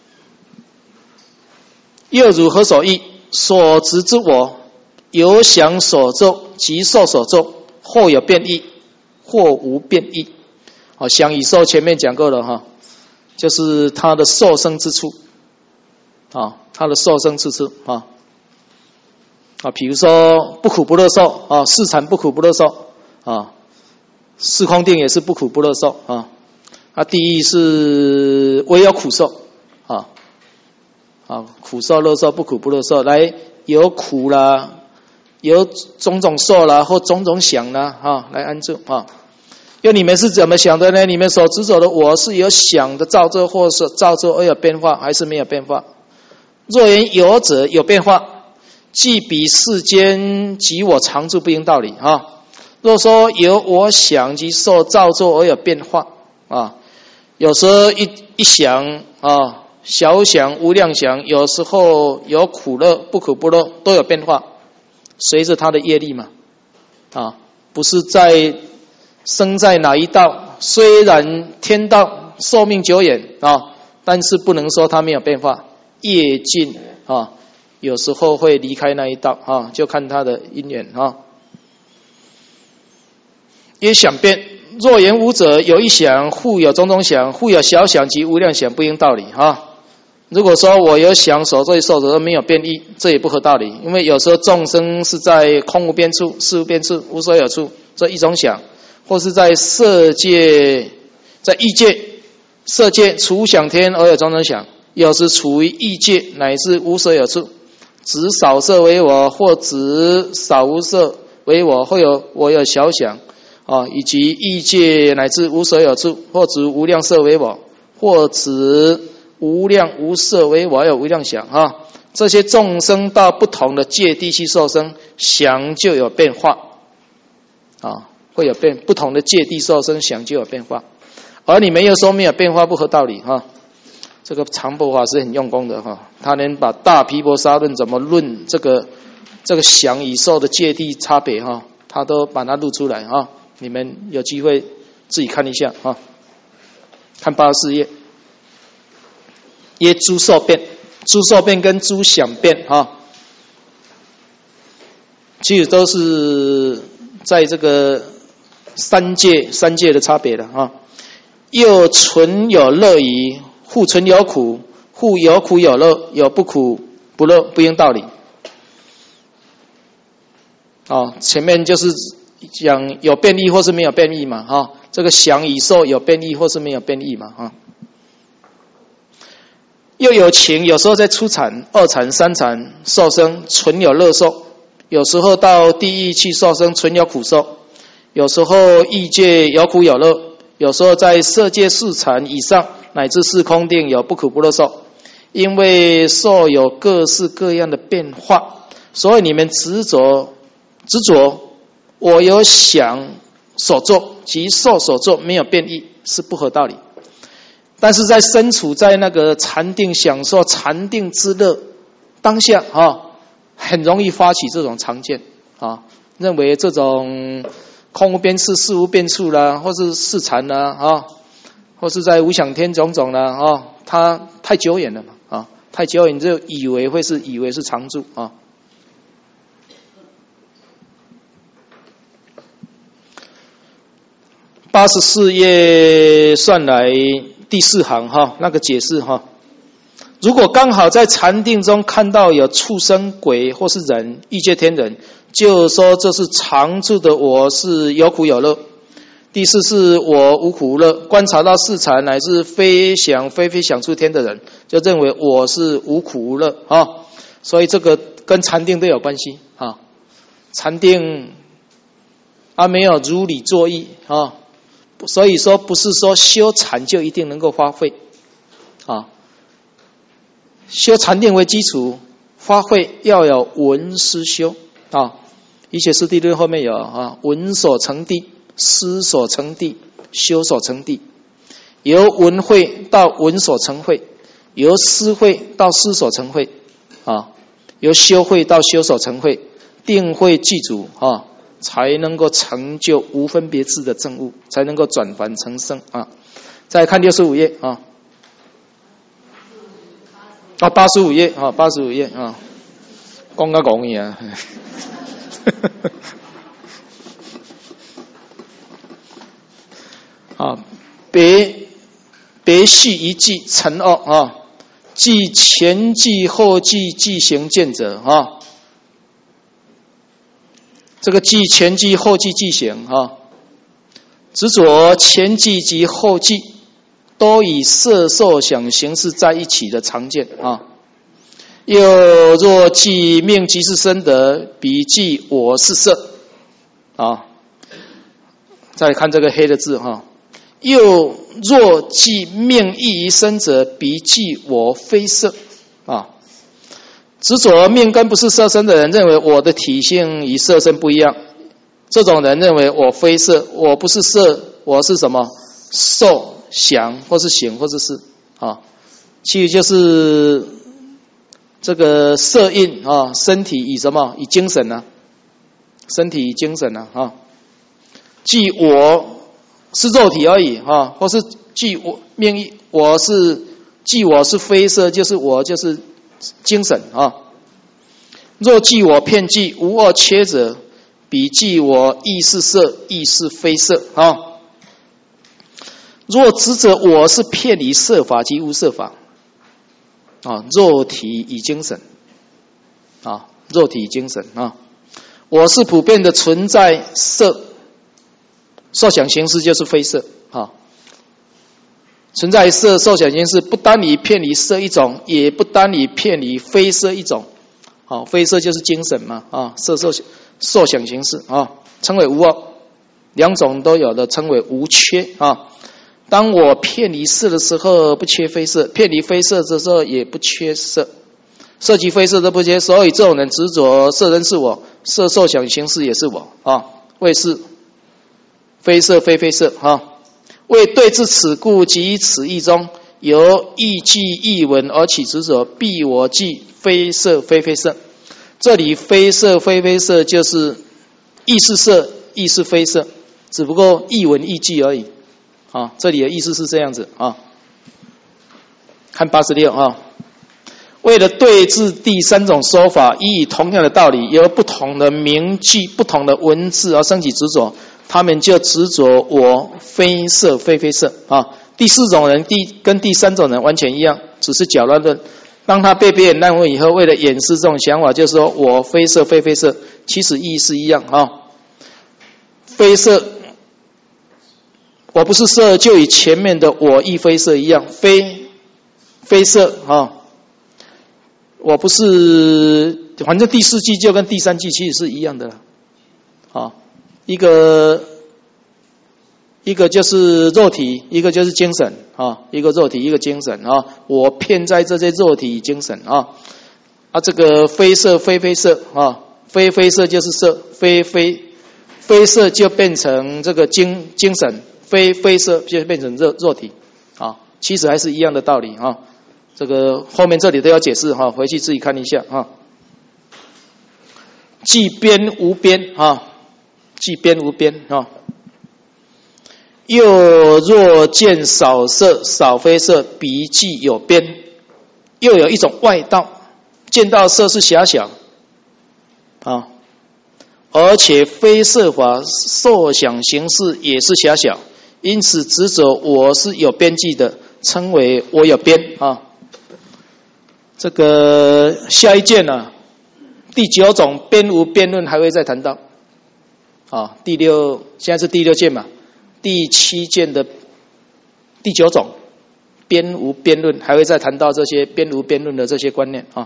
又如何所忆？所执之我，有想所作及受所作，或有变异，或无变异。好，想与受前面讲过了哈，就是它的受生之处啊，它的受生之处啊啊，比如说不苦不乐受啊，四禅不苦不乐受啊，四空定也是不苦不乐受啊。啊，第一是唯有苦受啊。啊，苦受、乐受、不苦不乐受，来有苦啦，有种种受啦，或种种想啦，啊，来安住啊。因为你们是怎么想的呢？你们所执着的我是有想的造作，或是造作而有变化，还是没有变化？若言有者有变化，即比世间及我常住不应道理啊。若说有我想及受造作而有变化啊，有时候一一想啊。小想无量想，有时候有苦乐不苦不乐都有变化，随着他的业力嘛，啊，不是在生在哪一道，虽然天道寿命久远啊，但是不能说他没有变化，业尽啊，有时候会离开那一道啊，就看他的因缘啊。因想变，若言无者，有一想，互有种种想，互有小想及无量想，不应道理啊。如果说我有想所作受者没有变异，这也不合道理，因为有时候众生是在空无边处、事无边处、无所有处这一种想，或是在色界、在异界、色界处想天而有种种想，有时处于异界乃至无所有处，指少色为我，或指少无色为我，或有我有小想啊，以及异界乃至无所有处，或指无量色为我，或指无量无色为我有无量想啊，这些众生到不同的界地去受生，想就有变化啊，会有变不同的界地受生，想就有变化。而你们又说没有变化，不合道理哈、啊。这个常伯法师很用功的哈、啊，他能把大毗婆沙论怎么论这个这个想与受的界地差别哈、啊，他都把它录出来啊。你们有机会自己看一下啊，看八十四页。耶诸受变，诸受变跟诸想变啊，其实都是在这个三界三界的差别的啊。又存有乐疑，互存有苦，互有苦有乐，有不苦不乐，不应道理。啊，前面就是讲有变异或是没有变异嘛？哈，这个想与受有变异或是没有变异嘛？哈，又有情，有时候在初禅、二禅、三禅受生，纯有乐受；有时候到地狱去受生，纯有苦受；有时候欲界有苦有乐；有时候在色界四禅以上乃至四空定有不苦不乐受。因为受有各式各样的变化，所以你们执着执着我有想所作及受所作没有变异，是不合道理。但是在身处在那个禅定享受禅定之乐当下啊，很容易发起这种常见啊，认为这种空无边处事无变处啦，或是四禅啦啊，或是在无想天种种啦啊，它太久远了嘛啊，太久远就以为会是以为是常住啊。八十四页算来第四行哈，那个解释哈。如果刚好在禅定中看到有畜生、鬼或是人、欲界天人，就说这是常住的我是有苦有乐。第四是我无苦无乐，观察到四禅乃至非想非非想处天的人，就认为我是无苦无乐啊。所以这个跟禅定都有关系啊。禅定啊没有如理作意啊。所以说不是说修禅就一定能够发挥啊，修禅定为基础，发挥要有闻思修啊。一切师地论后面有啊，闻所成地，思所成地，修所成地。由闻慧到闻所成慧，由思慧到思所成慧啊，由修慧到修所成慧，定慧具足啊。才能够成就无分别智的证悟，才能够转凡成圣啊！再看六十五页啊，啊八十五页啊，八十五页啊，讲个讲伊啊，啊别别续一句成二啊，即前记后记即行见者啊。这个记前记后记记行啊，执着前记及后记都以色受想行识在一起的常见啊。又若记命即是生得，彼记我是色啊。再看这个黑的字哈，又若记命异于生者，彼记我非色啊。执着命根不是色身的人，认为我的体性与色身不一样。这种人认为我非色，我不是色，我是什么？受、想或是行或是事啊。其余就是这个色印啊，身体以什么？以精神呢、啊？身体以精神呢啊，啊。即我是肉体而已啊，或是即我命，我是即我是非色，就是我就是。精神啊，若记我片记无二切者，彼记我亦是色，亦是非色啊。若执着我是片离色法及无色法啊，肉体与精神啊，肉体与精神啊，我是普遍的存在色，受想行识就是非色啊。存在色受想行识，不单离片离色一种，也不单离片离非色一种。好，非色就是精神嘛，啊，色受受想行识啊，称为无二，两种都有的称为无缺啊。当我片离色的时候，不缺非色；片离非色的时候，也不缺色。色及非色都不缺，所以这种人执着色身是我，色受想行识也是我啊，谓是非色非非色啊。为对治此故，及此义中由意记意闻而起执着，必我记非色非非色。这里非色非非色就是意是色，意是非色，只不过意闻意记而已啊。这里的意思是这样子啊。看八十六啊，为了对治第三种说法，亦以同样的道理，由不同的名句、不同的文字而生起执着。他们就执着我非色非非色啊。第四种人第跟第三种人完全一样，只是搅乱论。当他被别人滥问以后，为了掩饰这种想法，就是说我非色非非色，其实意义是一样啊。 非色，我不是色，就与前面的我亦非色一样，非非色啊。我不是，反正第四句就跟第三句其实是一样的了。啊，一个一个就是肉体，一个就是精神啊，一个肉体，一个精神啊。我骗在这些肉体精神啊啊，这个非色非非色啊，非非色就是色，非非非色就变成这个精精神，非非色就变成肉肉体啊，其实还是一样的道理啊。这个后面这里都要解释哈，回去自己看一下哈。即边无边啊，即边无边啊。又若见少色少非色，彼即有边。又有一种外道，见到色是狭小啊，而且非色法受想行识也是狭小，因此执着我是有边际的，称为我有边啊。这个下一件呢、啊，第九种边无边论还会再谈到，啊，第六现在是第六件嘛，第七件的第九种边无边论还会再谈到这些边无边论的这些观念啊。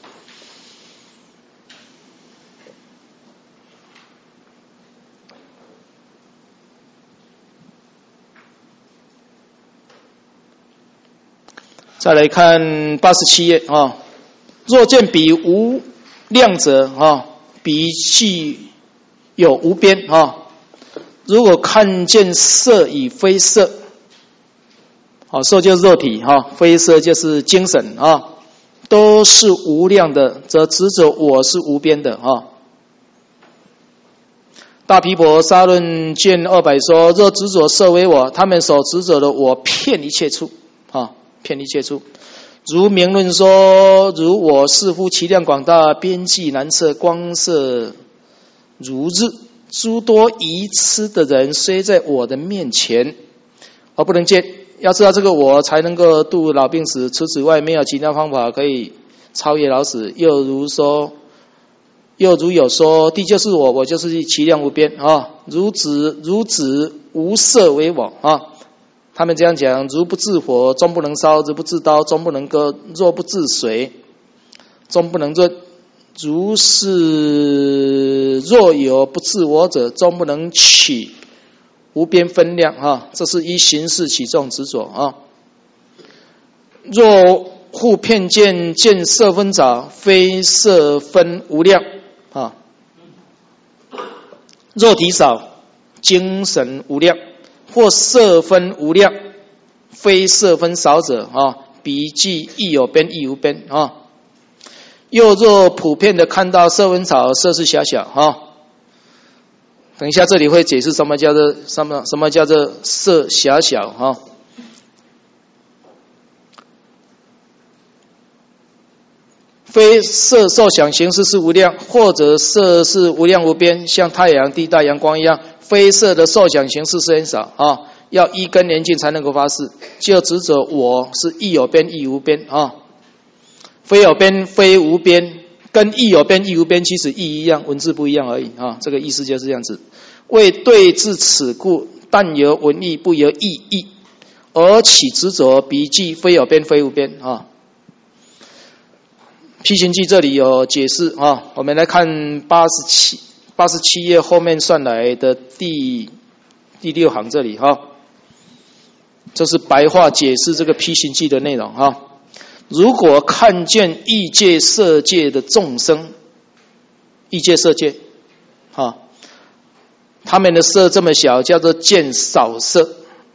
再来看八十七页啊，若见彼无量者啊，彼即有无边啊。如果看见色与非色，啊，色就是肉体哈，非色就是精神啊，都是无量的，则执着我是无边的啊。大毗婆沙论卷二百说：若执着色为我，他们所执着的我遍一切处啊。遍一切处，如明论说：如我似乎其量广大，边际难测，光色如日。诸多愚痴的人，虽在我的面前，而不能见。要知道这个我才能够度老病死，除此外没有其他方法可以超越老死。又如说，又如有说：地就是我，我就是其量无边啊。如子如子无色为我啊。他们这样讲：如不自火，终不能烧；如不自刀，终不能割；若不自水，终不能润。如是若有不自我者，终不能取无边分量啊！这是依形式起这种执着啊。若复片见见色分早，非色分无量啊。肉体少，精神无量。或色分无量，非色分少者啊，彼即亦有边亦无边啊。又若普遍的看到色分少，色是狭小啊。等一下这里会解释什么叫做什么什么叫做色狭小啊。非色受想行识是无量，或者色是无量无边，像太阳、地大、阳光一样。非色的受想行识是很少啊，要一根年尽才能够发誓，就执着我是亦有边亦无边啊，非有边非无边，跟亦有边亦无边其实意一样，文字不一样而已啊，这个意思就是这样子。为对治此故，但由文义不由意义，而起执着，彼即非有边非无边啊。辟行记这里有解释啊，我们来看八十七八十七页后面算来的第第六行这里哈，这是白话解释这个辟行记的内容哈。如果看见异界色界的众生，异界色界啊，他们的色这么小，叫做见少色。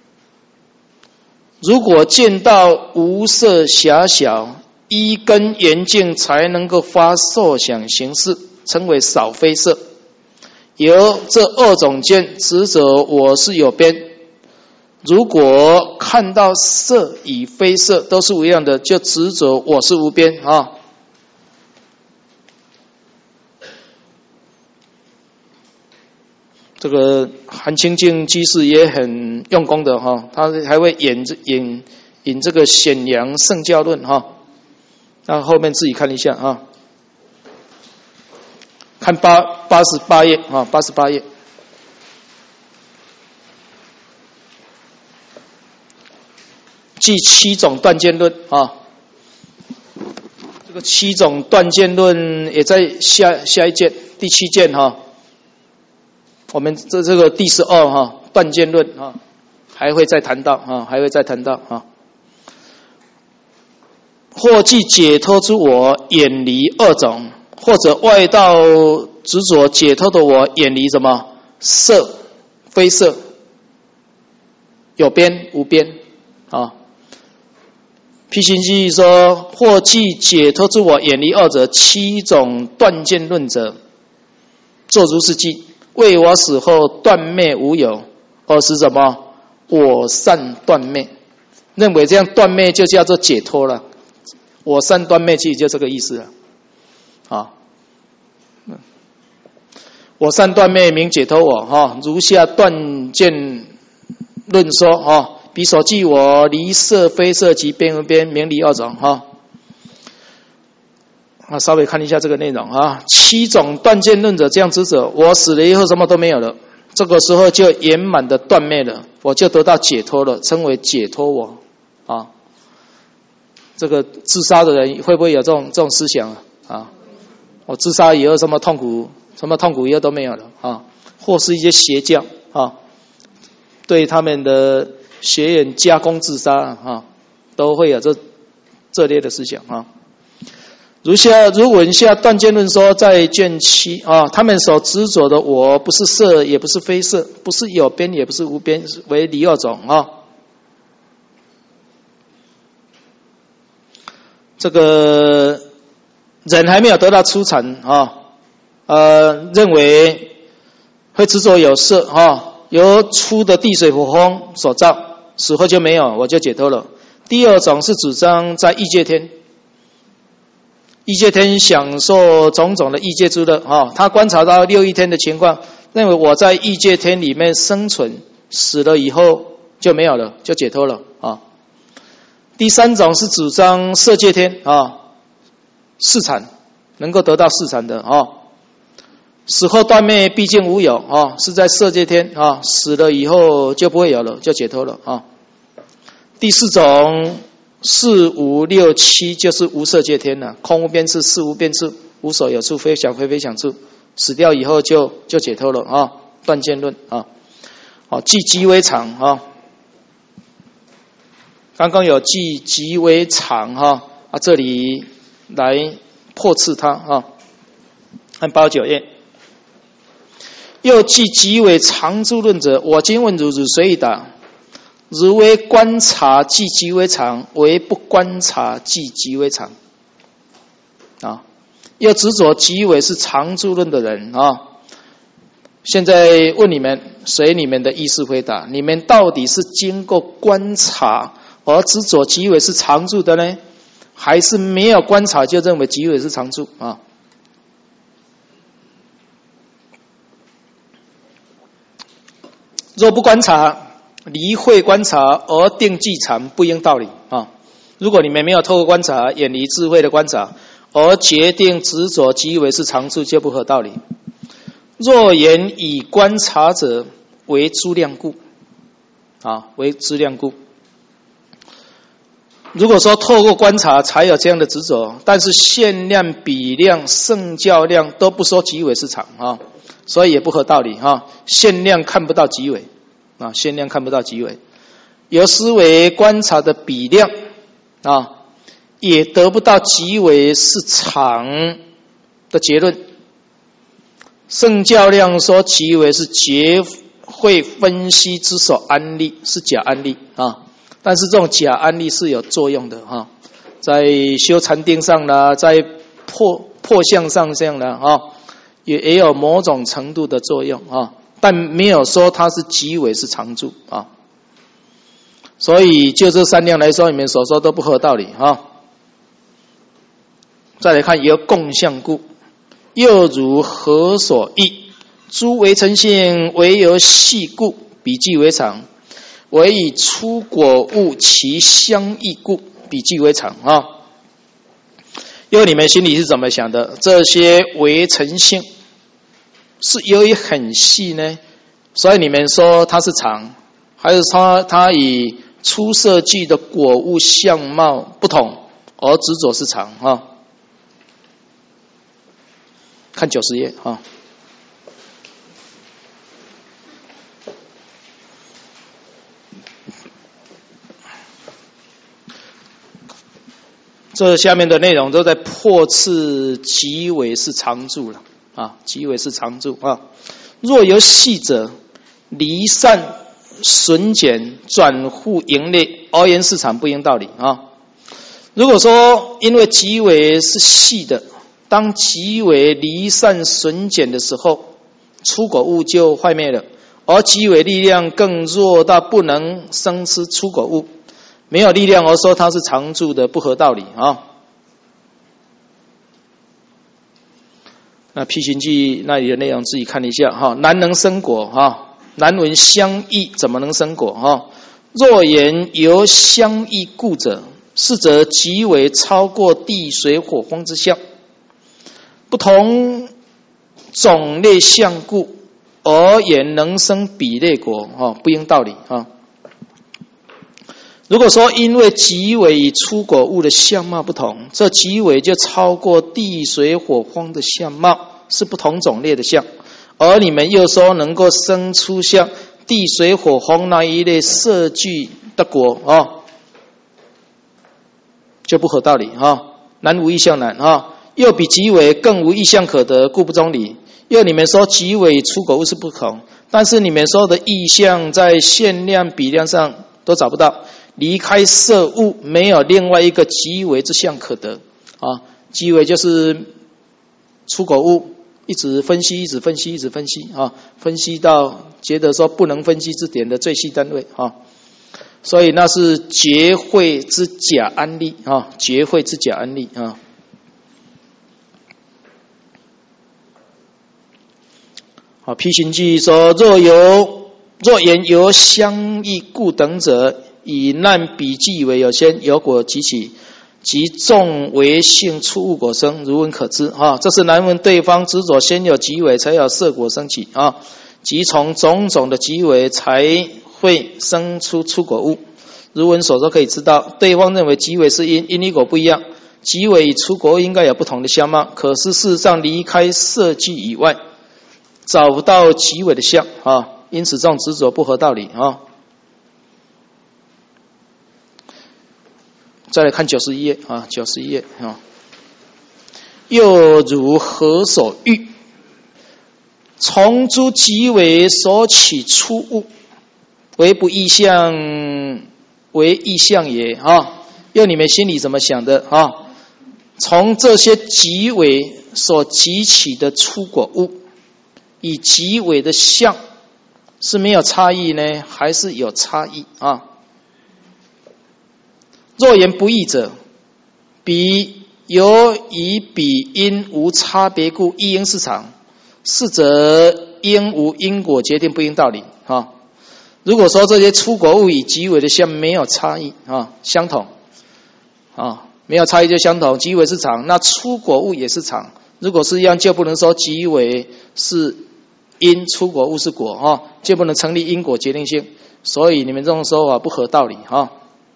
如果见到无色狭小，一根圆镜才能够发受想行识，称为少非色。由这二种见执着我是有边，如果看到色与非色都是无量的，就执着我是无边啊。这个韩清净居士也很用功的哈，他还会引引引这个显扬圣教论哈。那后面自己看一下啊，看八八十八页啊，八十八页。 即七种断见论啊。这个七种断见论也在下下一件第七件哈。我们这这个第十二哈断见论啊，还会再谈到啊，还会再谈到啊。或即解脱之我远离二种，或者外道执着解脱的我远离什么色、非色，有边无边啊。辟心记说，或即解脱之我远离二者，七种断见论者，作如是记，为我死后断灭无有，而是什么我善断灭，认为这样断灭就叫做解脱了。我善断灭其实就这个意思了，啊，我善断灭名解脱我哈，如下断见论说哈，彼所记我离色非色及边无边名离二种哈。啊，稍微看一下这个内容啊，七种断见论者这样执着，我死了以后什么都没有了，这个时候就圆满的断灭了，我就得到解脱了，称为解脱我啊。这个自杀的人会不会有这种这种思想啊？啊，我自杀以后什么痛苦，什么痛苦以后都没有了啊？或是一些邪教啊，对他们的学员加工自杀啊，都会有这这类的思想啊。如下如文下断见论说，在卷七啊，他们所执着的我不是色，也不是非色，不是有边，也不是无边，为离二种啊。这个人还没有得到初禅啊，呃，认为会执着有色啊，由初的地水火风所造，死后就没有，我就解脱了。第二种是主张在异界天，异界天享受种种的异界之乐啊，他观察到六异天的情况，认为我在异界天里面生存，死了以后就没有了，就解脱了啊。第三种是主张色界天啊，四禅能够得到四禅的啊，死后断灭毕竟无有啊，是在色界天啊，死了以后就不会有了，就解脱了啊。第四种四五六七就是无色界天了，空无边处，事无边处，无所有处，非想非非想处，死掉以后就就解脱了啊，断见论啊，好，即极为常啊。刚刚有即极为常哈啊，这里来破斥它啊。按八九页，又即极为常住论者，我今问汝，汝随意答。如为观察即极为常，为不观察即极为常啊。又执着极为是常住论的人啊，现在问你们，随你们的意思回答，你们到底是经过观察而执着极为是常住的呢，还是没有观察就认为极为是常住啊？若不观察，离会观察而定即常，不应道理啊！如果你们没有透过观察，远离智慧的观察，而决定执着极为是常住，就不合道理。若言以观察者为诸量故啊，为资量故。如果说透过观察才有这样的执着，但是限量、比量、圣教量都不说极为是常啊，所以也不合道理啊。限量看不到极为啊，限量看不到极为，有思维观察的比量啊，也得不到极为是常的结论。圣教量说极为是结会分析之所安立，是假安立啊。但是这种假安立是有作用的哈，在修禅定上啦，在破破相上这样的啊，也也有某种程度的作用啊，但没有说它是极为是常住啊。所以就这三量来说，你们所说都不合道理啊。再来看由共相故，又如何所异？诸为成性，唯有系故，彼即为常。唯以出果物其相异故，彼即为常啊。因为你们心里是怎么想的？这些为成性是由于很细呢，所以你们说它是常，还是说它以出色具的果物相貌不同，而执着是常啊。看九十页啊。这下面的内容都在破斥即为是常住了啊，即为是常住啊。若有细者，离散损减转复盈劣，而言是常，不应道理啊。如果说因为即为是细的，当即为离散损减的时候，出果物就坏灭了，而即为力量更弱到不能生吃出果物。没有力量而说它是常住的，不合道理啊。那辟行记那里的内容自己看一下哈。难能生果哈，难闻相异，怎么能生果哈？若言由相异故者，是则即为超过地水火风之相，不同种类相故，而言能生彼类果哈，不应道理啊。如果说因为即为与出果物的相貌不同，这即为就超过地水火风的相貌，是不同种类的相，而你们又说能够生出像地水火风那一类色具的果啊，就不合道理啊，难无异相难啊，又比即为更无异相可得，故不中理。又你们说即为出果物是不同，但是你们说的异相在限量比量上都找不到。离开色物，没有另外一个即为之相可得啊！即为就是出果物，一直分析，一直分析，一直分析啊，分析到觉得说不能分析之点的最细单位啊，所以那是结会之假安例啊，结会之假安例啊。好，辟行记说：若有若言由相异故等者，以难比即为有先，有果即起，即众为性出物果生，如闻可知啊。这是难闻对方执着先有即为，才有色果生起啊。即从种种的即为，才会生出出果物。如闻所说可以知道，对方认为即为是因，因与果不一样，即为与出果物应该有不同的相貌，可是事实上离开色具以外，找不到即为的相啊，因此这种执着不合道理啊。再来看九十一页啊，九十一页啊。又如何所欲？从诸即为所起出物，为不异相，为异相也啊。又你们心里怎么想的啊？从这些即为所集起的出果物，以即为的相是没有差异呢，还是有差异啊？若言不异者，彼由以彼因无差别故，亦应是常。是则应无因果决定，不应道理啊。如果说这些出果物与即为的相没有差异啊，相同啊，没有差异就相同，即为是常，那出果物也是常。如果是一样，就不能说即为是因，出果物是果啊，就不能成立因果决定性。所以你们这种说法不合道理啊。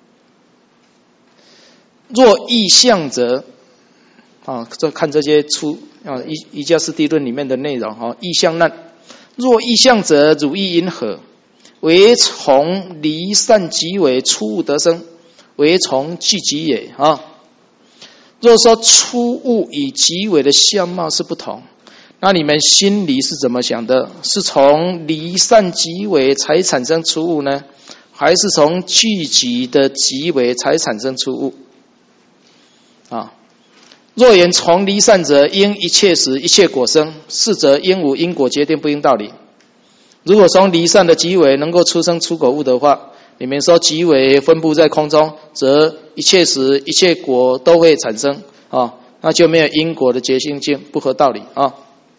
若异相者啊，这看这些出啊一一家四谛论里面的内容啊，异相难。若异相者，汝意因何？为从离散即为出物得生，为从聚集也啊。若说出物与即为的相貌是不同，那你们心里是怎么想的？是从离散即为才产生出物呢，还是从聚集的即为才产生出物？啊，若言从离散者，应一切时一切果生，是则应无因果决定，不应道理。如果从离散的即为能够出生出果物的话，你们说即为分布在空中，则一切时一切果都会产生啊，那就没有因果的决定性，不合道理啊。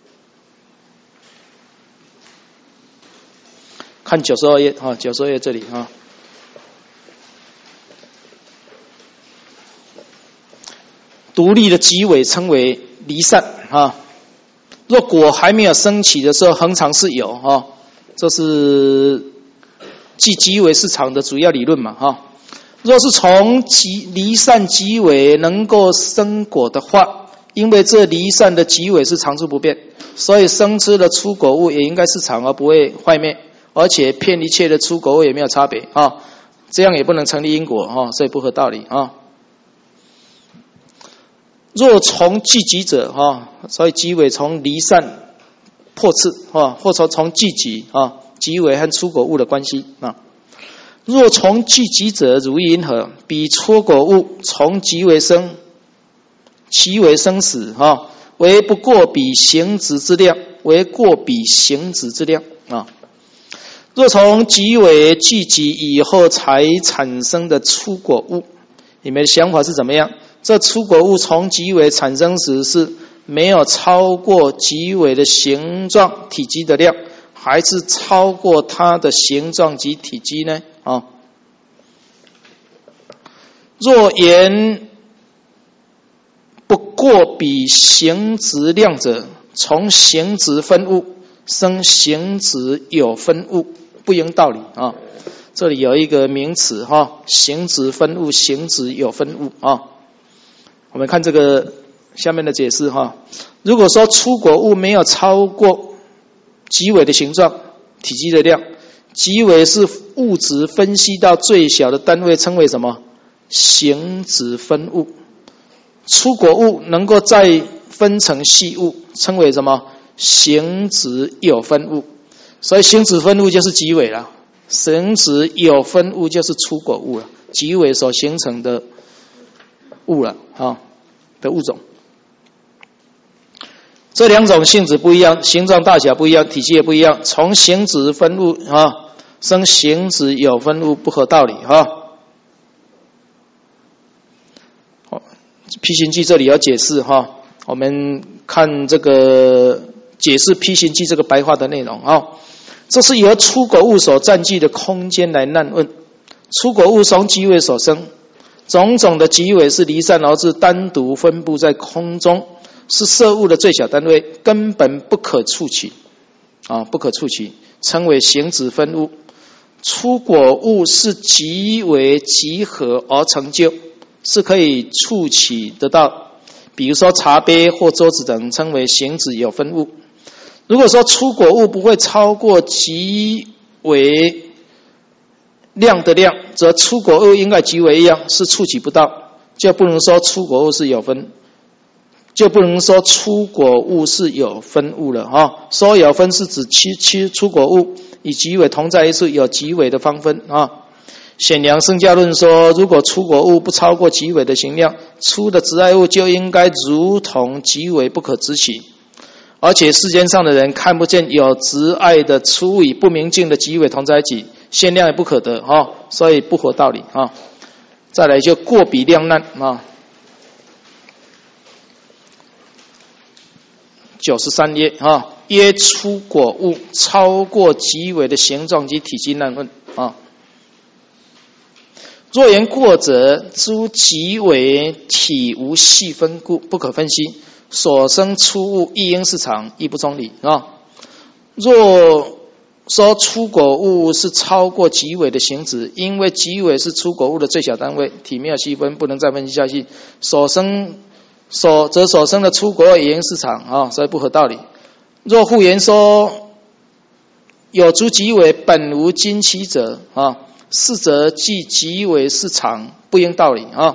看九十二页啊，九十二页这里啊。独立的即为称为离散啊。若果还没有升起的时候，恒常是有啊。这是即极为是常的主要理论嘛，哈。若是从极离散极为能够生果的话，因为这离散的极为是常处不变，所以生吃的出果物也应该是常而不会坏灭，而且骗一切的出果物也没有差别啊，这样也不能成立因果啊，所以不合道理啊。若从即极者啊，所以极为从离散破次啊，或者从即极啊，极为和出果物的关系啊。若从即极者，如因何？彼出果物从极为生，其为生死啊，为不过彼行止之量，为过彼行止之量啊。若从极为即极以后才产生的出果物，你们的想法是怎么样？这出果物从极为产生时是没有超过极为的形状体积的量，还是超过它的形状及体积呢？啊，若言不过比形质量者，从形质分物生形质有分物，不应道理啊。这里有一个名词哈，形质分物，形质有分物啊。我们看这个下面的解释哈。如果说出果物没有超过极微的形状、体积的量，极微是物质分析到最小的单位，称为什么？形质分物。出果物能够再分成细物，称为什么？形质有分物。所以形质分物就是极微了，形质有分物就是出果物了，极微所形成的物了啊的物种。这两种性质不一样，形状大小不一样，体积也不一样，从形质分物啊生形质有分物，不合道理啊。批行记这里要解释哈，我们看这个解释批行记这个白话的内容啊。这是由出果物所占据的空间来难问。出果物从极微所生，种种的极微是离散而至，单独分布在空中，是色物的最小单位，根本不可触取啊，不可触取，称为形质分物。出果物是极为集合而成就，是可以触取得到，比如说茶杯或桌子等，称为形质有分物。如果说出果物不会超过极为量的量，则出果物应该极为一样，是触取不到，就不能说出果物是有分，就不能说出果物是有分物了哈。说有分是指其其出果物与极为同在一处，有极为的方分啊。显量圣教论说，如果出果物不超过极为的形量，出的执爱物就应该如同极为不可执取。而且世间上的人看不见有执爱的出与不明净的极为同在一起，限量也不可得啊，所以不合道理啊。再来就过比量难啊，九十三页啊，约出果物超过极为的形状及体积难问啊。若言过者，诸极为体无细分故，不可分析。所生出物亦应是常，亦不中理啊。若说出果物是超过极微的形质，因为极微是出果物的最小单位，体没有细分，不能再分析下去。所生所则所生的出果也应是常啊，所以不合道理。若复言说有诸极微本无今期者啊，是则即极微是常，不应道理啊。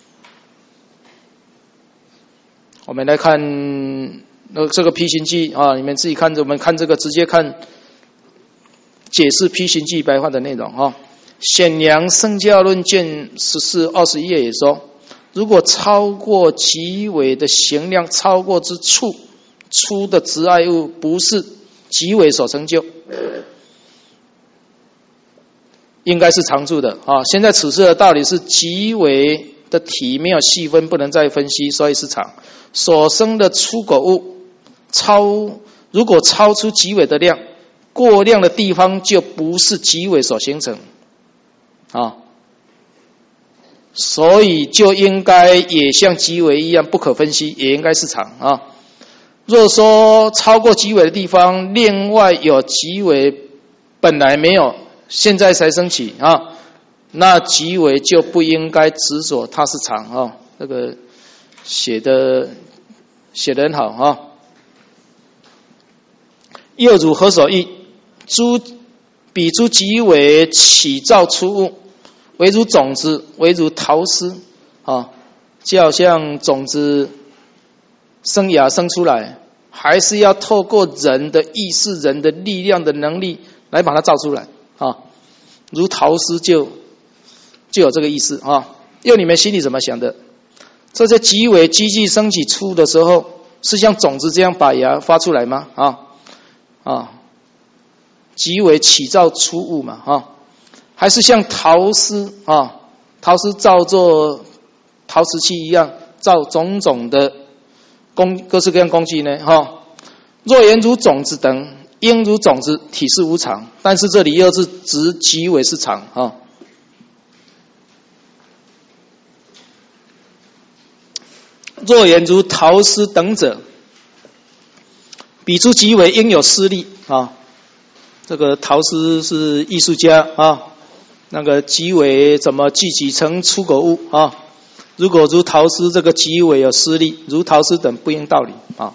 我们来看呃这个批行记啊，你们自己看着，我们看这个直接看解释批行记白话的内容啊。显量圣教论卷十四二十一页也说，如果超过极微的形量，超过之处，出的执爱物不是极微所成就，应该是常住的啊。现在此事的道理是极微的体没有细分，不能再分析，所以是常。所生的出果物超，如果超出极微的量，过量的地方就不是极微所形成啊，所以就应该也像极微一样不可分析，也应该是常啊。若说超过极微的地方，另外有极微本来没有现在才升起啊，那即为就不应该执着它是常啊。这个写的写得很好啊。又如何所译？诸彼诸即为起造出物，唯如种子，唯如陶丝啊，就好像种子生芽生出来，还是要透过人的意识、人的力量的能力来把它造出来啊。如陶丝就就有这个意思啊。因为你们心里怎么想的？这些即为积聚升起出的时候，是像种子这样把芽发出来吗？啊啊，即为起造出物嘛啊，还是像陶丝啊，陶丝造作陶瓷器一样，造种种的工各式各样工具呢哈、啊。若言如种子等，应如种子，体是无常，但是这里又是指即为是常啊。若言如陶丝等者，彼诸即为应有施力啊。这个陶丝是艺术家啊，那个即为怎么聚集成出果物啊？如果如陶丝这个即为有施力，如陶丝等不应道理啊。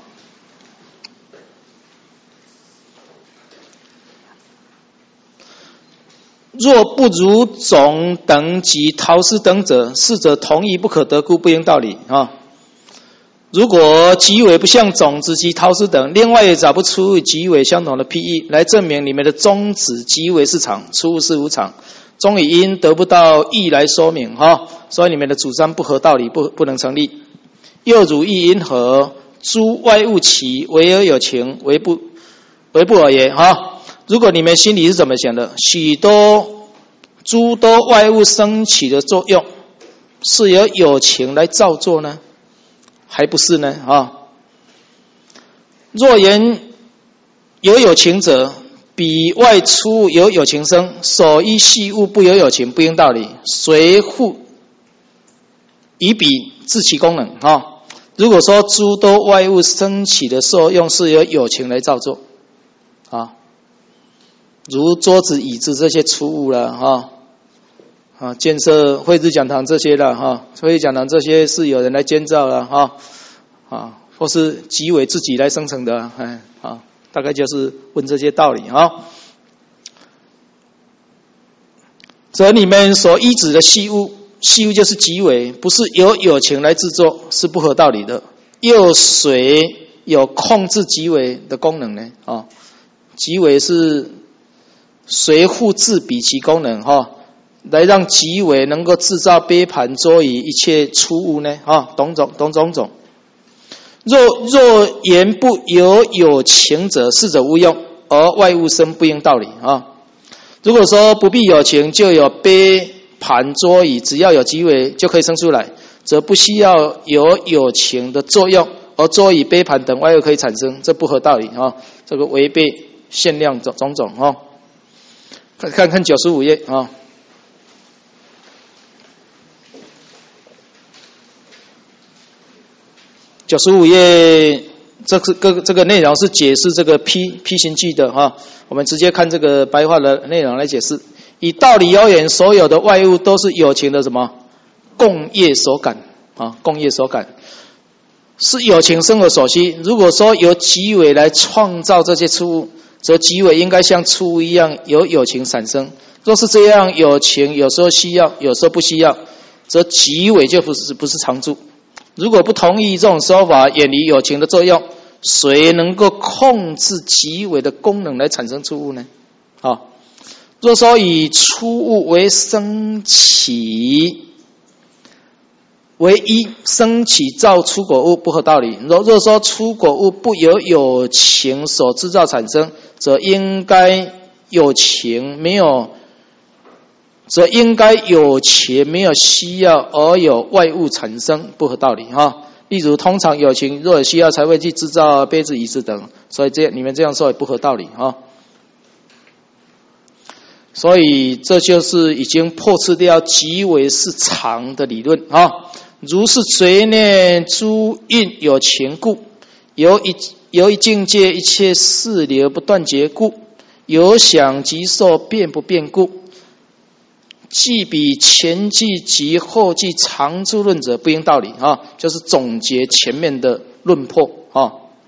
若不如种等及陶丝等者，是者同一不可得故，不应道理啊。如果即为不像种子及陶丝等，另外也找不出即为相同的譬喻来证明你们的宗旨即为是常，出物是无常，终以因得不到义来说明哈，所以你们的主张不合道理，不不能成立。又如义因何？诸外物起，唯而有情，为不为不尔也哈。如果你们心里是怎么想的？许多诸多外物升起的作用，是由有情来造作呢？还不是呢啊！若言有有情者，彼外出有有情生，所依系物不有有情，不应道理。随护以彼治其功能啊！如果说诸多外物升起的作用是由有情来造作啊，如桌子、椅子这些出物了啊。啊，建设会址讲堂这些了哈，会址讲堂这些是有人来建造了哈，啊，或是即为自己来生成的，哎，啊，大概就是问这些道理啊。则你们所依止的系物，系物就是即为，不是由有情来制作，是不合道理的。又谁有控制即为的功能呢？啊，即为是随护制比其功能哈。来让即为能够制造杯盘桌椅一切出物呢？啊，种种种种种。若若言不有有情者，是者无用，而外物生不应道理啊。如果说不必有情，就有杯盘桌椅，只要有即为就可以生出来，则不需要有有情的作用，而桌椅杯盘等外物可以产生，这不合道理啊。这个违背限量种种种啊。看看看九十五页啊。九十五页，这个这个这个内容是解释这个批批行句的哈。我们直接看这个白话的内容来解释。以道理而言，所有的外物都是有情的什么共业所感啊？共业所感是有情生而所需。如果说由即为来创造这些出物，则即为应该像出物一样由有情产生。若是这样，有情有时候需要，有时候不需要，则即为就不是不是常住。如果不同意这种说法，远离有情的作用，谁能够控制即为的功能来产生出物呢？啊，若说以出物为升起为一，升起造出果物不合道理。若若说出果物不由有情所制造产生，则应该有情没有。则应该有情没有需要而有外物产生，不合道理哈。例如，通常有情若有需要才会去制造杯子、椅子等，所以这你们这样说也不合道理哈。所以这就是已经破斥掉即为是常的理论啊。如是随念诸蕴有情故，由一由一境界一切事流不断绝故， 有想即受，变不变故。既比前记及后记常住论者不应道理啊，就是总结前面的论破啊。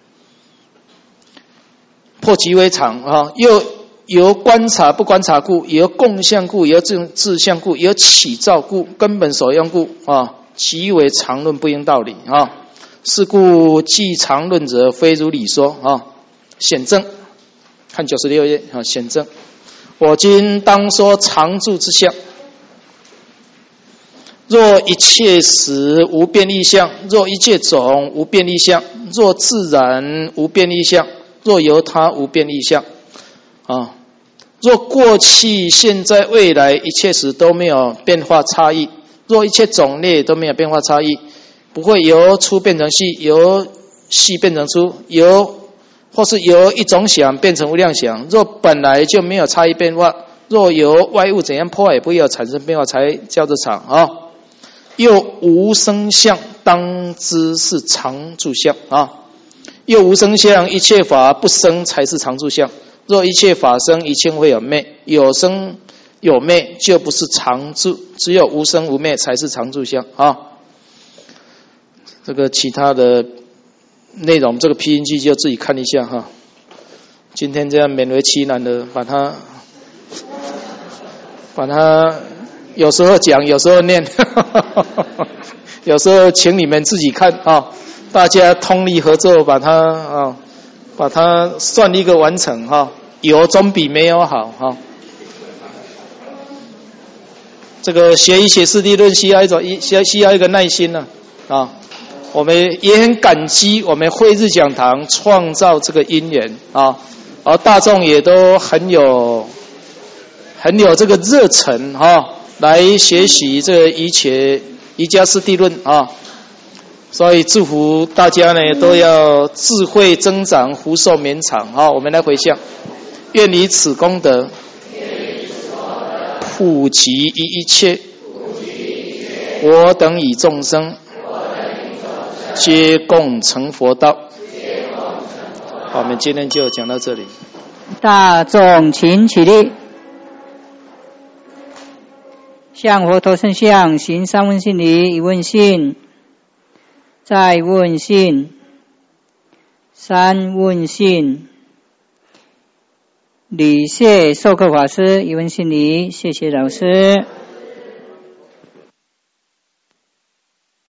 破极为常啊，又由观察不观察故，由共相故，由自自相故，由起造故，根本所用故啊，极为常论不应道理啊。是故既常论者，非如理说啊。显正，看九十六页啊，显正。我今当说常住之相。若一切时无变异相，若一切种无变异相，若自然无变异相，若由他无变异相啊。若过去、现在、未来一切时都没有变化差异，若一切种类都没有变化差异，不会由粗变成细，由细变成粗，由或是由一种想变成无量想。若本来就没有差异变化，若由外物怎样破坏，也不会有产生变化，才叫做常啊。又无生相，当知是常住相啊。又无生相，一切法不生才是常住相。若一切法生，一切会有灭，有生有灭就不是常住，只有无生无灭才是常住相啊。这个其他的内容，这个批音记就自己看一下哈。今天这样勉为其难的把它把它有时候讲，有时候念，有时候请你们自己看啊，大家通力合作把它啊，把它算一个完成哈，有总比没有好哈。这个学一学四谛论需要一种需要需要一个耐心呢 啊, 啊，我们也很感激我们慧日讲堂创造这个因缘啊，而大众也都很有很有这个热忱哈、啊。来学习这一切瑜伽师地论啊，所以祝福大家呢都要智慧增长，福寿绵长啊！我们来回向，愿以此功德，普及一切，我等以众生，皆共成佛道。好，我们今天就讲到这里。 大众请起立。向佛陀圣像行三问信礼，一问信，再问信，三问信。礼谢授课法师，一问信礼，谢谢老师。